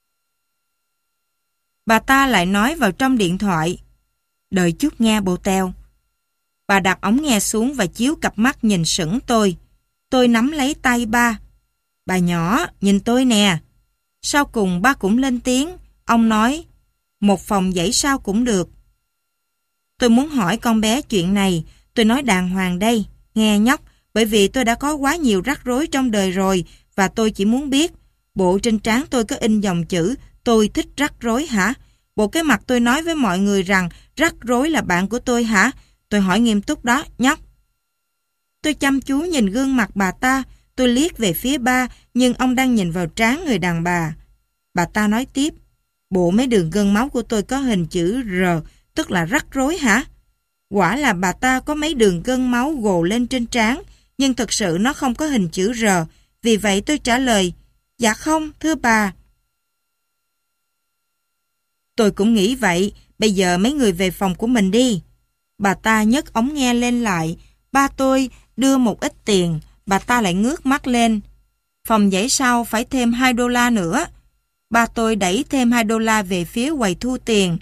Bà ta lại nói vào trong điện thoại. Đợi chút nghe bộ teo. Bà đặt ống nghe xuống và chiếu cặp mắt nhìn sững tôi. Tôi nắm lấy tay ba. Bà nhỏ, nhìn tôi nè. Sau cùng ba cũng lên tiếng. Ông nói, một phòng dãy sao cũng được. Tôi muốn hỏi con bé chuyện này. Tôi nói đàng hoàng đây. Nghe nhóc, bởi vì tôi đã có quá nhiều rắc rối trong đời rồi và tôi chỉ muốn biết, bộ trên trán tôi có in dòng chữ tôi thích rắc rối hả? Bộ cái mặt tôi nói với mọi người rằng rắc rối là bạn của tôi hả? Tôi hỏi nghiêm túc đó, nhóc. Tôi chăm chú nhìn gương mặt bà ta, tôi liếc về phía ba, nhưng ông đang nhìn vào trán người đàn bà. Bà ta nói tiếp, bộ mấy đường gân máu của tôi có hình chữ R, tức là rắc rối hả? Quả là bà ta có mấy đường gân máu gồ lên trên trán, nhưng thực sự nó không có hình chữ R. Vì vậy tôi trả lời, dạ không, thưa bà. Tôi cũng nghĩ vậy, bây giờ mấy người về phòng của mình đi. Bà ta nhấc ống nghe lên lại, ba tôi đưa một ít tiền, bà ta lại ngước mắt lên. Phòng dãy sau phải thêm hai đô la nữa. Ba tôi đẩy thêm hai đô la về phía quầy thu tiền.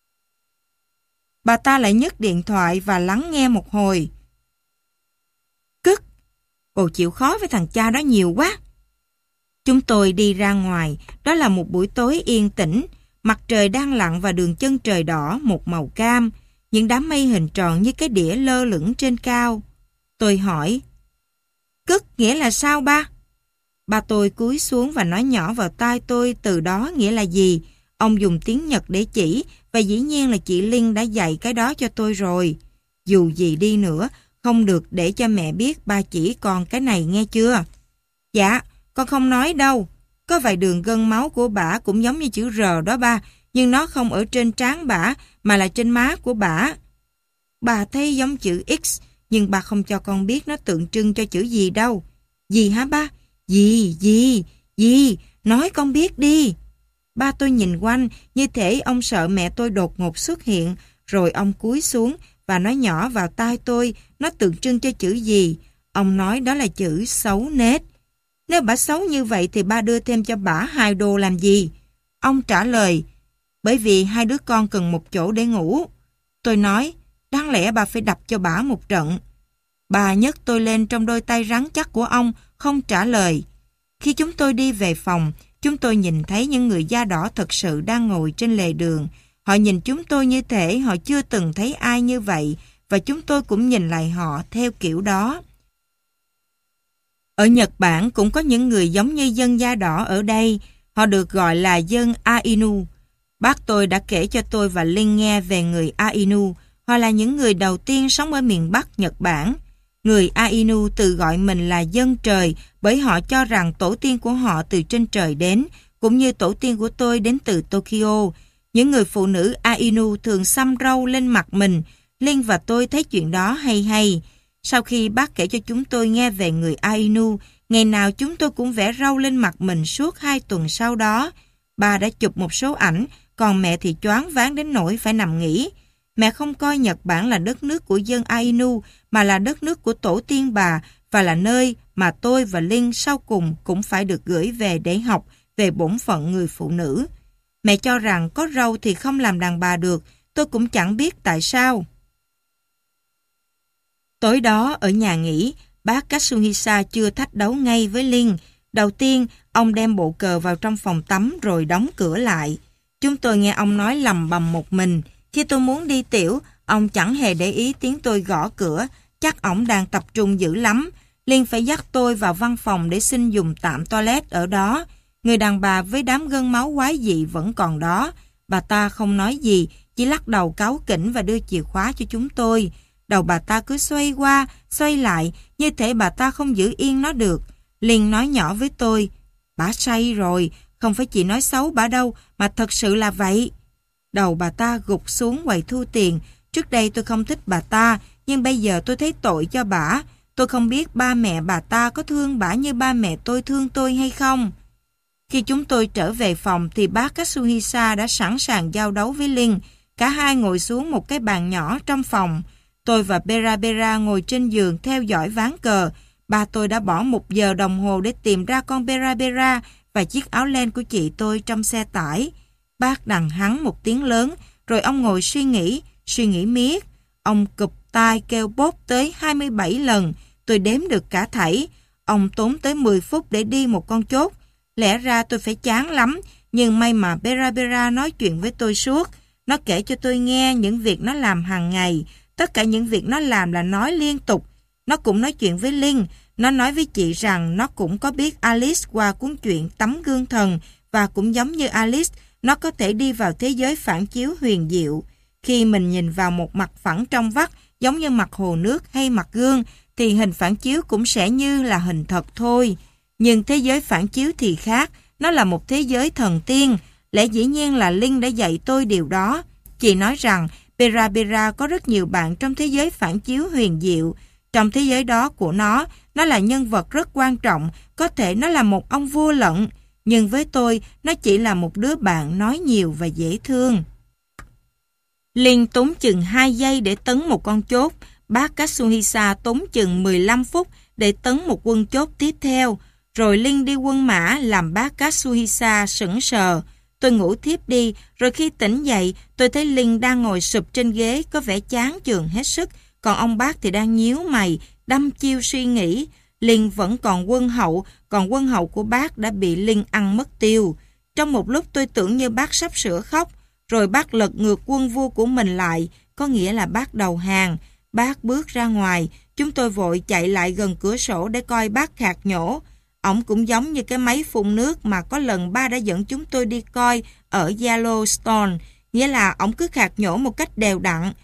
Bà ta lại nhấc điện thoại và lắng nghe một hồi. Cức, bồ chịu khó với thằng cha đó nhiều quá. Chúng tôi đi ra ngoài, đó là một buổi tối yên tĩnh. Mặt trời đang lặn và đường chân trời đỏ một màu cam, những đám mây hình tròn như cái đĩa lơ lửng trên cao. Tôi hỏi, Cức nghĩa là sao ba? Ba tôi cúi xuống và nói nhỏ vào tai tôi từ đó nghĩa là gì. Ông dùng tiếng Nhật để chỉ, và dĩ nhiên là chị Linh đã dạy cái đó cho tôi rồi. Dù gì đi nữa, không được để cho mẹ biết ba chỉ con cái này nghe chưa? Dạ, con không nói đâu. Có vài đường gân máu của bả cũng giống như chữ R đó ba, nhưng nó không ở trên trán bả, mà là trên má của bả. Bà thấy giống chữ X, nhưng bà không cho con biết nó tượng trưng cho chữ gì đâu. Gì hả ba? Gì, gì, gì? Nói con biết đi. Ba tôi nhìn quanh, như thể ông sợ mẹ tôi đột ngột xuất hiện, rồi ông cúi xuống và nói nhỏ vào tai tôi, nó tượng trưng cho chữ gì. Ông nói đó là chữ xấu nết. Nếu bả xấu như vậy thì ba đưa thêm cho bả hai đô làm gì? Ông trả lời, bởi vì hai đứa con cần một chỗ để ngủ. Tôi nói, đáng lẽ bà phải đập cho bả một trận. Bà nhấc tôi lên trong đôi tay rắn chắc của ông, không trả lời. Khi chúng tôi đi về phòng, chúng tôi nhìn thấy những người da đỏ thật sự đang ngồi trên lề đường. Họ nhìn chúng tôi như thể họ chưa từng thấy ai như vậy, và chúng tôi cũng nhìn lại họ theo kiểu đó. Ở Nhật Bản cũng có những người giống như dân da đỏ ở đây. Họ được gọi là dân Ainu. Bác tôi đã kể cho tôi và Linh nghe về người Ainu. Họ là những người đầu tiên sống ở miền Bắc Nhật Bản. Người Ainu tự gọi mình là dân trời bởi họ cho rằng tổ tiên của họ từ trên trời đến, cũng như tổ tiên của tôi đến từ Tokyo. Những người phụ nữ Ainu thường xăm râu lên mặt mình. Linh và tôi thấy chuyện đó hay hay. Sau khi bác kể cho chúng tôi nghe về người Ainu, ngày nào chúng tôi cũng vẽ râu lên mặt mình suốt hai tuần sau đó. Ba đã chụp một số ảnh, còn mẹ thì choáng váng đến nỗi phải nằm nghỉ. Mẹ không coi Nhật Bản là đất nước của dân Ainu, mà là đất nước của tổ tiên bà, và là nơi mà tôi và Linh sau cùng cũng phải được gửi về để học về bổn phận người phụ nữ. Mẹ cho rằng có râu thì không làm đàn bà được, tôi cũng chẳng biết tại sao. Tối đó ở nhà nghỉ, bác Katsuhisa chưa thách đấu ngay với Linh. Đầu tiên, ông đem bộ cờ vào trong phòng tắm rồi đóng cửa lại. Chúng tôi nghe ông nói lầm bầm một mình. Khi tôi muốn đi tiểu, ông chẳng hề để ý tiếng tôi gõ cửa, chắc ổng đang tập trung dữ lắm. Linh phải dắt tôi vào văn phòng để xin dùng tạm toilet ở đó. Người đàn bà với đám gân máu quái dị vẫn còn đó. Bà ta không nói gì, chỉ lắc đầu cáu kỉnh và đưa chìa khóa cho chúng tôi. Đầu bà ta cứ xoay qua, xoay lại, như thể bà ta không giữ yên nó được. Linh nói nhỏ với tôi, bà say rồi, không phải chị nói xấu bà đâu, mà thật sự là vậy. Đầu bà ta gục xuống quầy thu tiền. Trước đây tôi không thích bà ta, nhưng bây giờ tôi thấy tội cho bà. Tôi không biết ba mẹ bà ta có thương bà như ba mẹ tôi thương tôi hay không. Khi chúng tôi trở về phòng thì bác Katsuhisa đã sẵn sàng giao đấu với Linh. Cả hai ngồi xuống một cái bàn nhỏ trong phòng. Tôi và Bera Bera ngồi trên giường theo dõi ván cờ. Ba tôi đã bỏ một giờ đồng hồ để tìm ra con Bera Bera và chiếc áo len của chị tôi trong xe tải. Bác đằng hắn một tiếng lớn, rồi ông ngồi suy nghĩ, suy nghĩ miết. Ông cụp tai kêu bốp tới hai mươi bảy lần, tôi đếm được cả thảy. Ông tốn tới mười phút để đi một con chốt. Lẽ ra tôi phải chán lắm, nhưng may mà Bera Bera nói chuyện với tôi suốt. Nó kể cho tôi nghe những việc nó làm hàng ngày. Tất cả những việc nó làm là nói liên tục. Nó cũng nói chuyện với Linh. Nó nói với chị rằng nó cũng có biết Alice qua cuốn truyện Tấm Gương Thần, và cũng giống như Alice, nó có thể đi vào thế giới phản chiếu huyền diệu. Khi mình nhìn vào một mặt phẳng trong vắt, giống như mặt hồ nước hay mặt gương, thì hình phản chiếu cũng sẽ như là hình thật thôi. Nhưng thế giới phản chiếu thì khác, nó là một thế giới thần tiên. Lẽ dĩ nhiên là Linh đã dạy tôi điều đó. Chị nói rằng Bera Bera có rất nhiều bạn trong thế giới phản chiếu huyền diệu. Trong thế giới đó của nó, nó là nhân vật rất quan trọng, có thể nó là một ông vua lận. Nhưng với tôi, nó chỉ là một đứa bạn nói nhiều và dễ thương. Linh tốn chừng hai giây để tấn một con chốt. Bác Katsuhisa tốn chừng mười lăm phút để tấn một quân chốt tiếp theo. Rồi Linh đi quân mã làm bác Katsuhisa sững sờ. Tôi ngủ thiếp đi, rồi khi tỉnh dậy, tôi thấy Linh đang ngồi sụp trên ghế có vẻ chán chường hết sức, còn ông bác thì đang nhíu mày, đăm chiêu suy nghĩ. Linh vẫn còn quân hậu, còn quân hậu của bác đã bị Linh ăn mất tiêu. Trong một lúc tôi tưởng như bác sắp sửa khóc, rồi bác lật ngược quân vua của mình lại, có nghĩa là bác đầu hàng. Bác bước ra ngoài, chúng tôi vội chạy lại gần cửa sổ để coi bác khạc nhổ. Ổng cũng giống như cái máy phun nước mà có lần ba đã dẫn chúng tôi đi coi ở Yellowstone, nghĩa là ổng cứ khạc nhổ một cách đều đặn.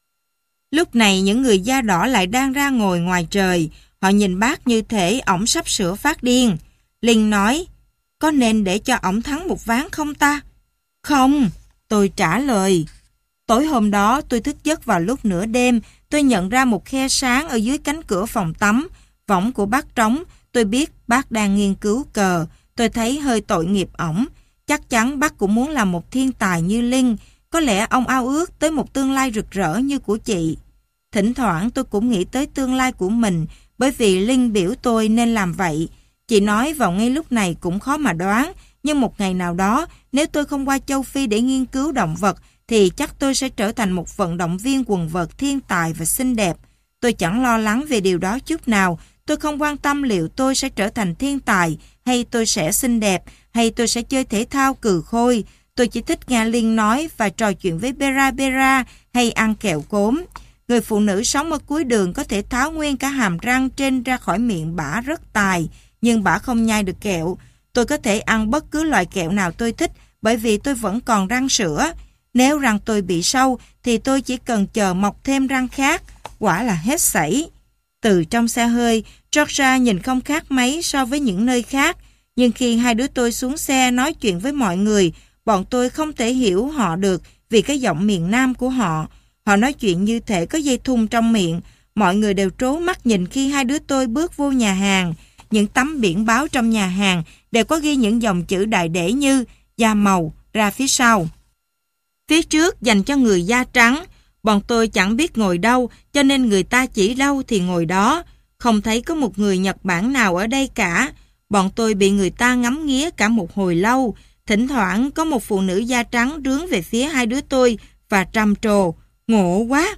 Lúc này những người da đỏ lại đang ra ngồi ngoài trời, họ nhìn bác như thể ổng sắp sửa phát điên. Linh nói, có nên để cho ổng thắng một ván không ta? Không, tôi trả lời. Tối hôm đó tôi thức giấc vào lúc nửa đêm, tôi nhận ra một khe sáng ở dưới cánh cửa phòng tắm, võng của bác trống. Tôi biết bác đang nghiên cứu cờ, tôi thấy hơi tội nghiệp ổng. Chắc chắn bác cũng muốn làm một thiên tài như Linh, có lẽ ông ao ước tới một tương lai rực rỡ như của chị. Thỉnh thoảng tôi cũng nghĩ tới tương lai của mình, bởi vì Linh biểu tôi nên làm vậy. Chị nói vào ngay lúc này cũng khó mà đoán, nhưng một ngày nào đó, nếu tôi không qua châu Phi để nghiên cứu động vật, thì chắc tôi sẽ trở thành một vận động viên quần vợt thiên tài và xinh đẹp. Tôi chẳng lo lắng về điều đó chút nào. Tôi không quan tâm liệu tôi sẽ trở thành thiên tài, hay tôi sẽ xinh đẹp, hay tôi sẽ chơi thể thao cừ khôi. Tôi chỉ thích nghe Linh nói và trò chuyện với Bera Bera hay ăn kẹo cốm. Người phụ nữ sống ở cuối đường có thể tháo nguyên cả hàm răng trên ra khỏi miệng bả rất tài, nhưng bả không nhai được kẹo. Tôi có thể ăn bất cứ loại kẹo nào tôi thích, bởi vì tôi vẫn còn răng sữa. Nếu răng tôi bị sâu, thì tôi chỉ cần chờ mọc thêm răng khác. Quả là hết sảy. Từ trong xe hơi, Georgia nhìn không khác mấy so với những nơi khác. Nhưng khi hai đứa tôi xuống xe nói chuyện với mọi người, bọn tôi không thể hiểu họ được vì cái giọng miền Nam của họ. Họ nói chuyện như thể có dây thun trong miệng. Mọi người đều trố mắt nhìn khi hai đứa tôi bước vô nhà hàng. Những tấm biển báo trong nhà hàng đều có ghi những dòng chữ đại để như da màu ra phía sau. Phía trước dành cho người da trắng. Bọn tôi chẳng biết ngồi đâu, cho nên người ta chỉ đâu thì ngồi đó. Không thấy có một người Nhật Bản nào ở đây cả. Bọn tôi bị người ta ngắm nghía cả một hồi lâu. Thỉnh thoảng có một phụ nữ da trắng rướn về phía hai đứa tôi và trầm trồ. Ngộ quá!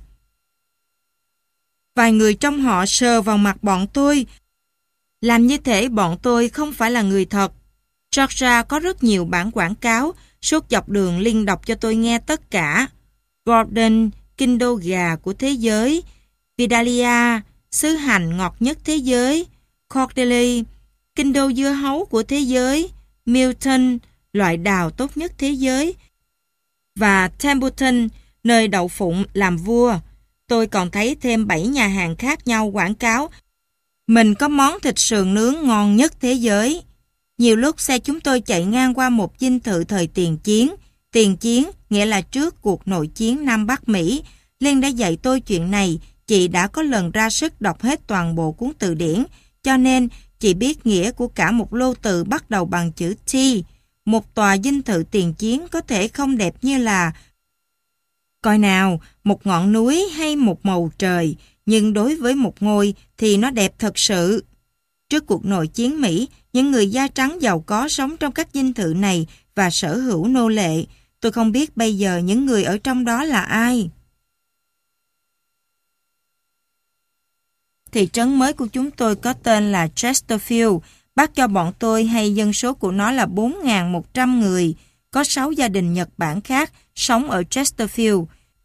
Vài người trong họ sờ vào mặt bọn tôi, làm như thể bọn tôi không phải là người thật. Georgia có rất nhiều bản quảng cáo, suốt dọc đường Linh đọc cho tôi nghe tất cả. Gordon, kinh đô gà của thế giới, Vidalia, sứ hành ngọt nhất thế giới, Cordelli, kinh đô dưa hấu của thế giới, Milton, loại đào tốt nhất thế giới, và Templeton, nơi đậu phụng làm vua. Tôi còn thấy thêm bảy nhà hàng khác nhau quảng cáo mình có món thịt sườn nướng ngon nhất thế giới. Nhiều lúc xe chúng tôi chạy ngang qua một dinh thự thời tiền chiến. Tiền chiến nghĩa là trước cuộc nội chiến Nam Bắc Mỹ. Liên đã dạy tôi chuyện này. Chị đã có lần ra sức đọc hết toàn bộ cuốn từ điển, cho nên chị biết nghĩa của cả một lô từ bắt đầu bằng chữ T. Một tòa dinh thự tiền chiến có thể không đẹp như là coi nào, một ngọn núi hay một màu trời, nhưng đối với một ngôi thì nó đẹp thật sự. Trước cuộc nội chiến Mỹ, những người da trắng giàu có sống trong các dinh thự này và sở hữu nô lệ. Tôi không biết bây giờ những người ở trong đó là ai. Thị trấn mới của chúng tôi có tên là Chesterfield. Bác cho bọn tôi hay dân số của nó là bốn nghìn một trăm người. Có sáu gia đình Nhật Bản khác sống ở Chesterfield.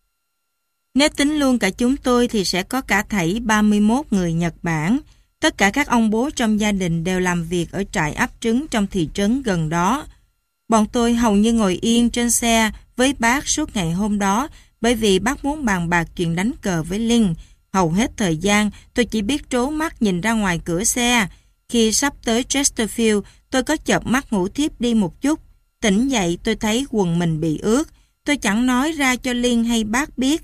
Nếu tính luôn cả chúng tôi thì sẽ có cả thảy ba mươi mốt người Nhật Bản. Tất cả các ông bố trong gia đình đều làm việc ở trại ấp trứng trong thị trấn gần đó. Bọn tôi hầu như ngồi yên trên xe với bác suốt ngày hôm đó bởi vì bác muốn bàn bạc chuyện đánh cờ với Linh. Hầu hết thời gian tôi chỉ biết trố mắt nhìn ra ngoài cửa xe. Khi sắp tới Chesterfield, tôi có chợp mắt ngủ thiếp đi một chút. Tỉnh dậy tôi thấy quần mình bị ướt. Tôi chẳng nói ra cho Liên hay bác biết.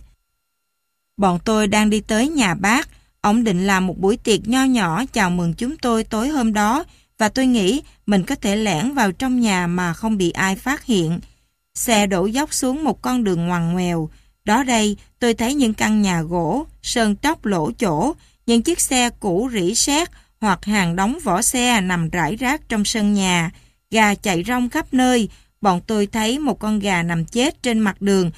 Bọn tôi đang đi tới nhà bác. Ông định làm một buổi tiệc nho nhỏ chào mừng chúng tôi tối hôm đó và tôi nghĩ mình có thể lẻn vào trong nhà mà không bị ai phát hiện. Xe đổ dốc xuống một con đường ngoằn ngoèo. Đó đây tôi thấy những căn nhà gỗ, sơn tróc lỗ chỗ, những chiếc xe cũ rỉ sét hoặc hàng đống vỏ xe nằm rải rác trong sân nhà. Gà chạy rong khắp nơi. Bọn tôi thấy một con gà nằm chết trên mặt đường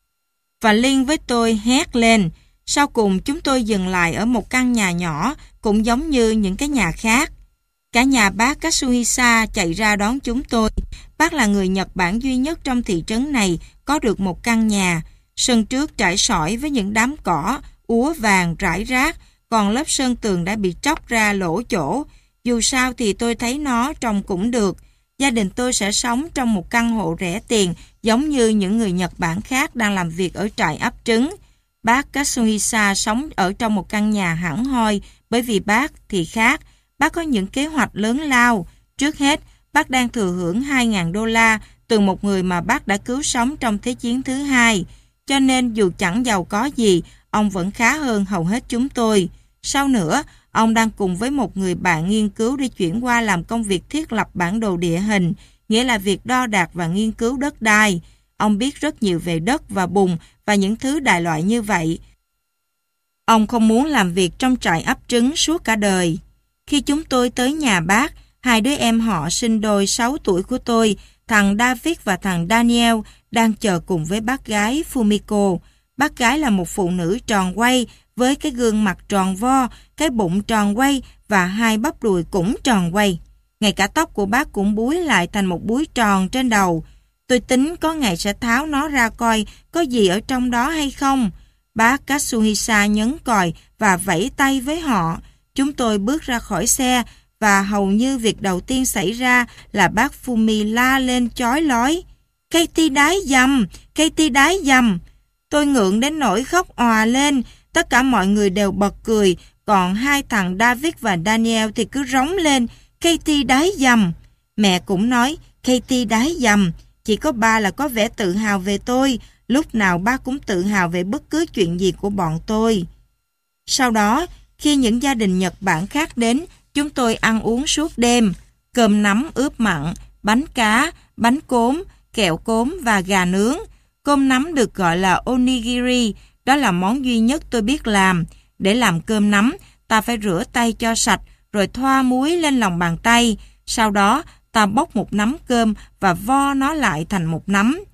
và Liên với tôi hét lên. Sau cùng chúng tôi dừng lại ở một căn nhà nhỏ cũng giống như những cái nhà khác. Cả nhà bác Katsuhisa chạy ra đón chúng tôi. Bác là người Nhật Bản duy nhất trong thị trấn này có được một căn nhà. Sân trước trải sỏi với những đám cỏ, úa vàng rải rác, còn lớp sơn tường đã bị tróc ra lỗ chỗ. Dù sao thì tôi thấy nó trông cũng được. Gia đình tôi sẽ sống trong một căn hộ rẻ tiền giống như những người Nhật Bản khác đang làm việc ở trại ấp trứng. Bác Katsuhisa sống ở trong một căn nhà hẳn hoi bởi vì bác thì khác. Bác có những kế hoạch lớn lao. Trước hết, bác đang thừa hưởng hai nghìn đô la từ một người mà bác đã cứu sống trong Thế chiến thứ hai. Cho nên dù chẳng giàu có gì, ông vẫn khá hơn hầu hết chúng tôi. Sau nữa, ông đang cùng với một người bạn nghiên cứu để chuyển qua làm công việc thiết lập bản đồ địa hình, nghĩa là việc đo đạc và nghiên cứu đất đai. Ông biết rất nhiều về đất và bùn và những thứ đại loại như vậy. Ông không muốn làm việc trong trại ấp trứng suốt cả đời. Khi chúng tôi tới nhà bác, hai đứa em họ sinh đôi sáu tuổi của tôi, thằng David và thằng Daniel, đang chờ cùng với bác gái Fumiko. Bác gái là một phụ nữ tròn quay với cái gương mặt tròn vo, cái bụng tròn quay và hai bắp đùi cũng tròn quay. Ngay cả tóc của bác cũng búi lại thành một búi tròn trên đầu. Tôi tính có ngày sẽ tháo nó ra coi có gì ở trong đó hay không. Bác Katsuhisa nhấn còi và vẫy tay với họ. Chúng tôi bước ra khỏi xe và hầu như việc đầu tiên xảy ra là bác Fumi la lên chói lói. Katie đái dầm, Katie đái dầm. Tôi ngượng đến nỗi khóc òa lên. Tất cả mọi người đều bật cười, còn hai thằng David và Daniel thì cứ rống lên. Katie đái dầm. Mẹ cũng nói Katie đái dầm. Chỉ có ba là có vẻ tự hào về tôi. lúc nào ba cũng tự hào về bất cứ chuyện gì của bọn tôi. Sau đó, khi những gia đình Nhật Bản khác đến, chúng tôi ăn uống suốt đêm, cơm nắm ướp mặn, bánh cá, bánh cốm, kẹo cốm và gà nướng. Cơm nắm được gọi là onigiri, đó là món duy nhất tôi biết làm. Để làm cơm nắm, ta phải rửa tay cho sạch, rồi thoa muối lên lòng bàn tay. Sau đó, ta bóc một nắm cơm và vo nó lại thành một nắm.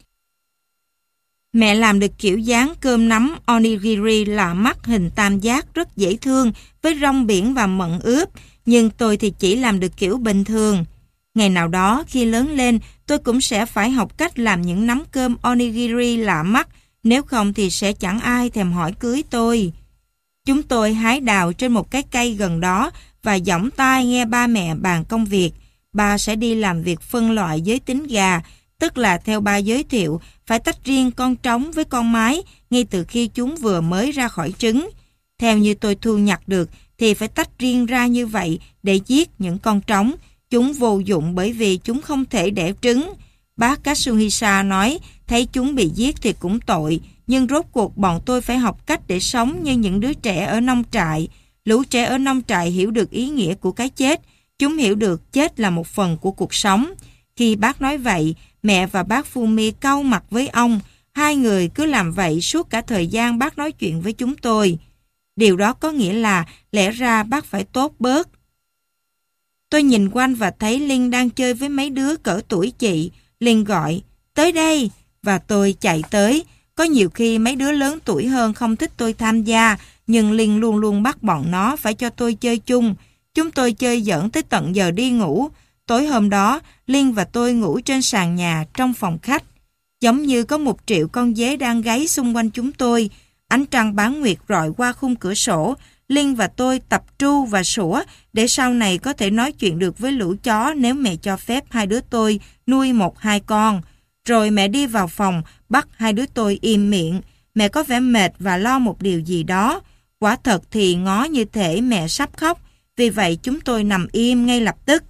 Mẹ làm được kiểu dáng cơm nắm onigiri lạ mắt hình tam giác rất dễ thương với rong biển và mận ướp, nhưng tôi thì chỉ làm được kiểu bình thường. Ngày nào đó khi lớn lên, tôi cũng sẽ phải học cách làm những nắm cơm onigiri lạ mắt, nếu không thì sẽ chẳng ai thèm hỏi cưới tôi. Chúng tôi hái đào trên một cái cây gần đó và giỏng tai nghe ba mẹ bàn công việc. Ba sẽ đi làm việc phân loại giới tính gà, tức là theo ba giới thiệu, phải tách riêng con trống với con mái ngay từ khi chúng vừa mới ra khỏi trứng. Theo như tôi thu nhặt được thì phải tách riêng ra như vậy để giết những con trống. Chúng vô dụng bởi vì chúng không thể đẻ trứng. Bác Katsuhisa nói thấy chúng bị giết thì cũng tội, nhưng rốt cuộc bọn tôi phải học cách để sống như những đứa trẻ ở nông trại. Lũ trẻ ở nông trại hiểu được ý nghĩa của cái chết. Chúng hiểu được chết là một phần của cuộc sống. Khi bác nói vậy, mẹ và bác Fumi cau mặt với ông. Hai người cứ làm vậy suốt cả thời gian bác nói chuyện với chúng tôi. Điều đó có nghĩa là lẽ ra bác phải tốt bớt. Tôi nhìn quanh và thấy Linh đang chơi với mấy đứa cỡ tuổi chị. Linh gọi, tới đây, và tôi chạy tới. Có nhiều khi mấy đứa lớn tuổi hơn không thích tôi tham gia, nhưng Linh luôn luôn bắt bọn nó phải cho tôi chơi chung. Chúng tôi chơi giỡn tới tận giờ đi ngủ. Tối hôm đó, Linh và tôi ngủ trên sàn nhà trong phòng khách. Giống như có một triệu con dế đang gáy xung quanh chúng tôi. Ánh trăng bán nguyệt rọi qua khung cửa sổ. Linh và tôi tập tru và sủa để sau này có thể nói chuyện được với lũ chó nếu mẹ cho phép hai đứa tôi nuôi một hai con. Rồi mẹ đi vào phòng bắt hai đứa tôi im miệng. Mẹ có vẻ mệt và lo một điều gì đó. Quả thật thì ngó như thể mẹ sắp khóc. Vì vậy chúng tôi nằm im ngay lập tức.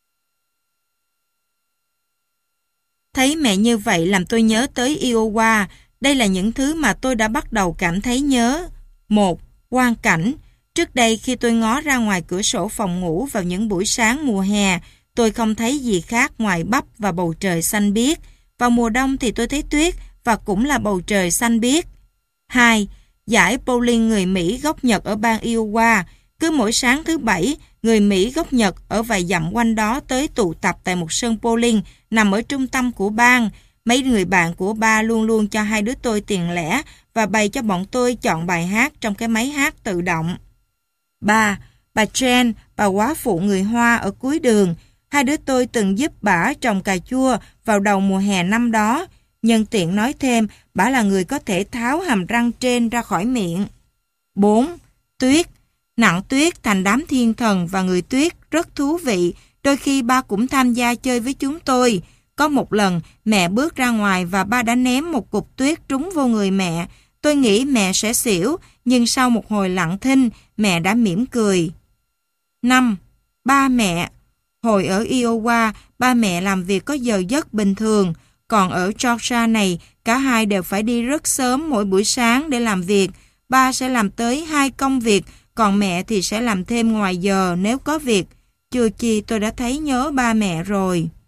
Thấy mẹ như vậy làm tôi nhớ tới Iowa. Đây là những thứ mà tôi đã bắt đầu cảm thấy nhớ. Một, quang cảnh. Trước đây khi tôi ngó ra ngoài cửa sổ phòng ngủ vào những buổi sáng mùa hè, tôi không thấy gì khác ngoài bắp và bầu trời xanh biếc. Vào mùa đông thì tôi thấy tuyết và cũng là bầu trời xanh biếc. Hai, giải bowling người Mỹ gốc Nhật ở bang Iowa. Cứ mỗi sáng thứ Bảy, người Mỹ gốc Nhật ở vài dặm quanh đó tới tụ tập tại một sân bowling nằm ở trung tâm của bang. Mấy người bạn của ba luôn luôn cho hai đứa tôi tiền lẻ và bày cho bọn tôi chọn bài hát trong cái máy hát tự động. Ba, bà Jen, bà góa phụ người Hoa ở cuối đường. Hai đứa tôi từng giúp bả trồng cà chua vào đầu mùa hè năm đó. Nhân tiện nói thêm, bả là người có thể tháo hàm răng trên ra khỏi miệng. Bốn, tuyết. Nặng tuyết thành đám thiên thần và người tuyết rất thú vị. Đôi khi ba cũng tham gia chơi với chúng tôi. Có một lần mẹ bước ra ngoài và ba đã ném một cục tuyết trúng vô người mẹ. Tôi nghĩ mẹ sẽ xỉu, nhưng sau một hồi lặng thinh, mẹ đã mỉm cười. Năm, ba mẹ. Hồi ở Iowa, ba mẹ làm việc có giờ giấc bình thường. Còn ở Georgia này, cả hai đều phải đi rất sớm mỗi buổi sáng để làm việc. Ba sẽ làm tới hai công việc, còn mẹ thì sẽ làm thêm ngoài giờ nếu có việc. Chưa chi tôi đã thấy nhớ ba mẹ rồi.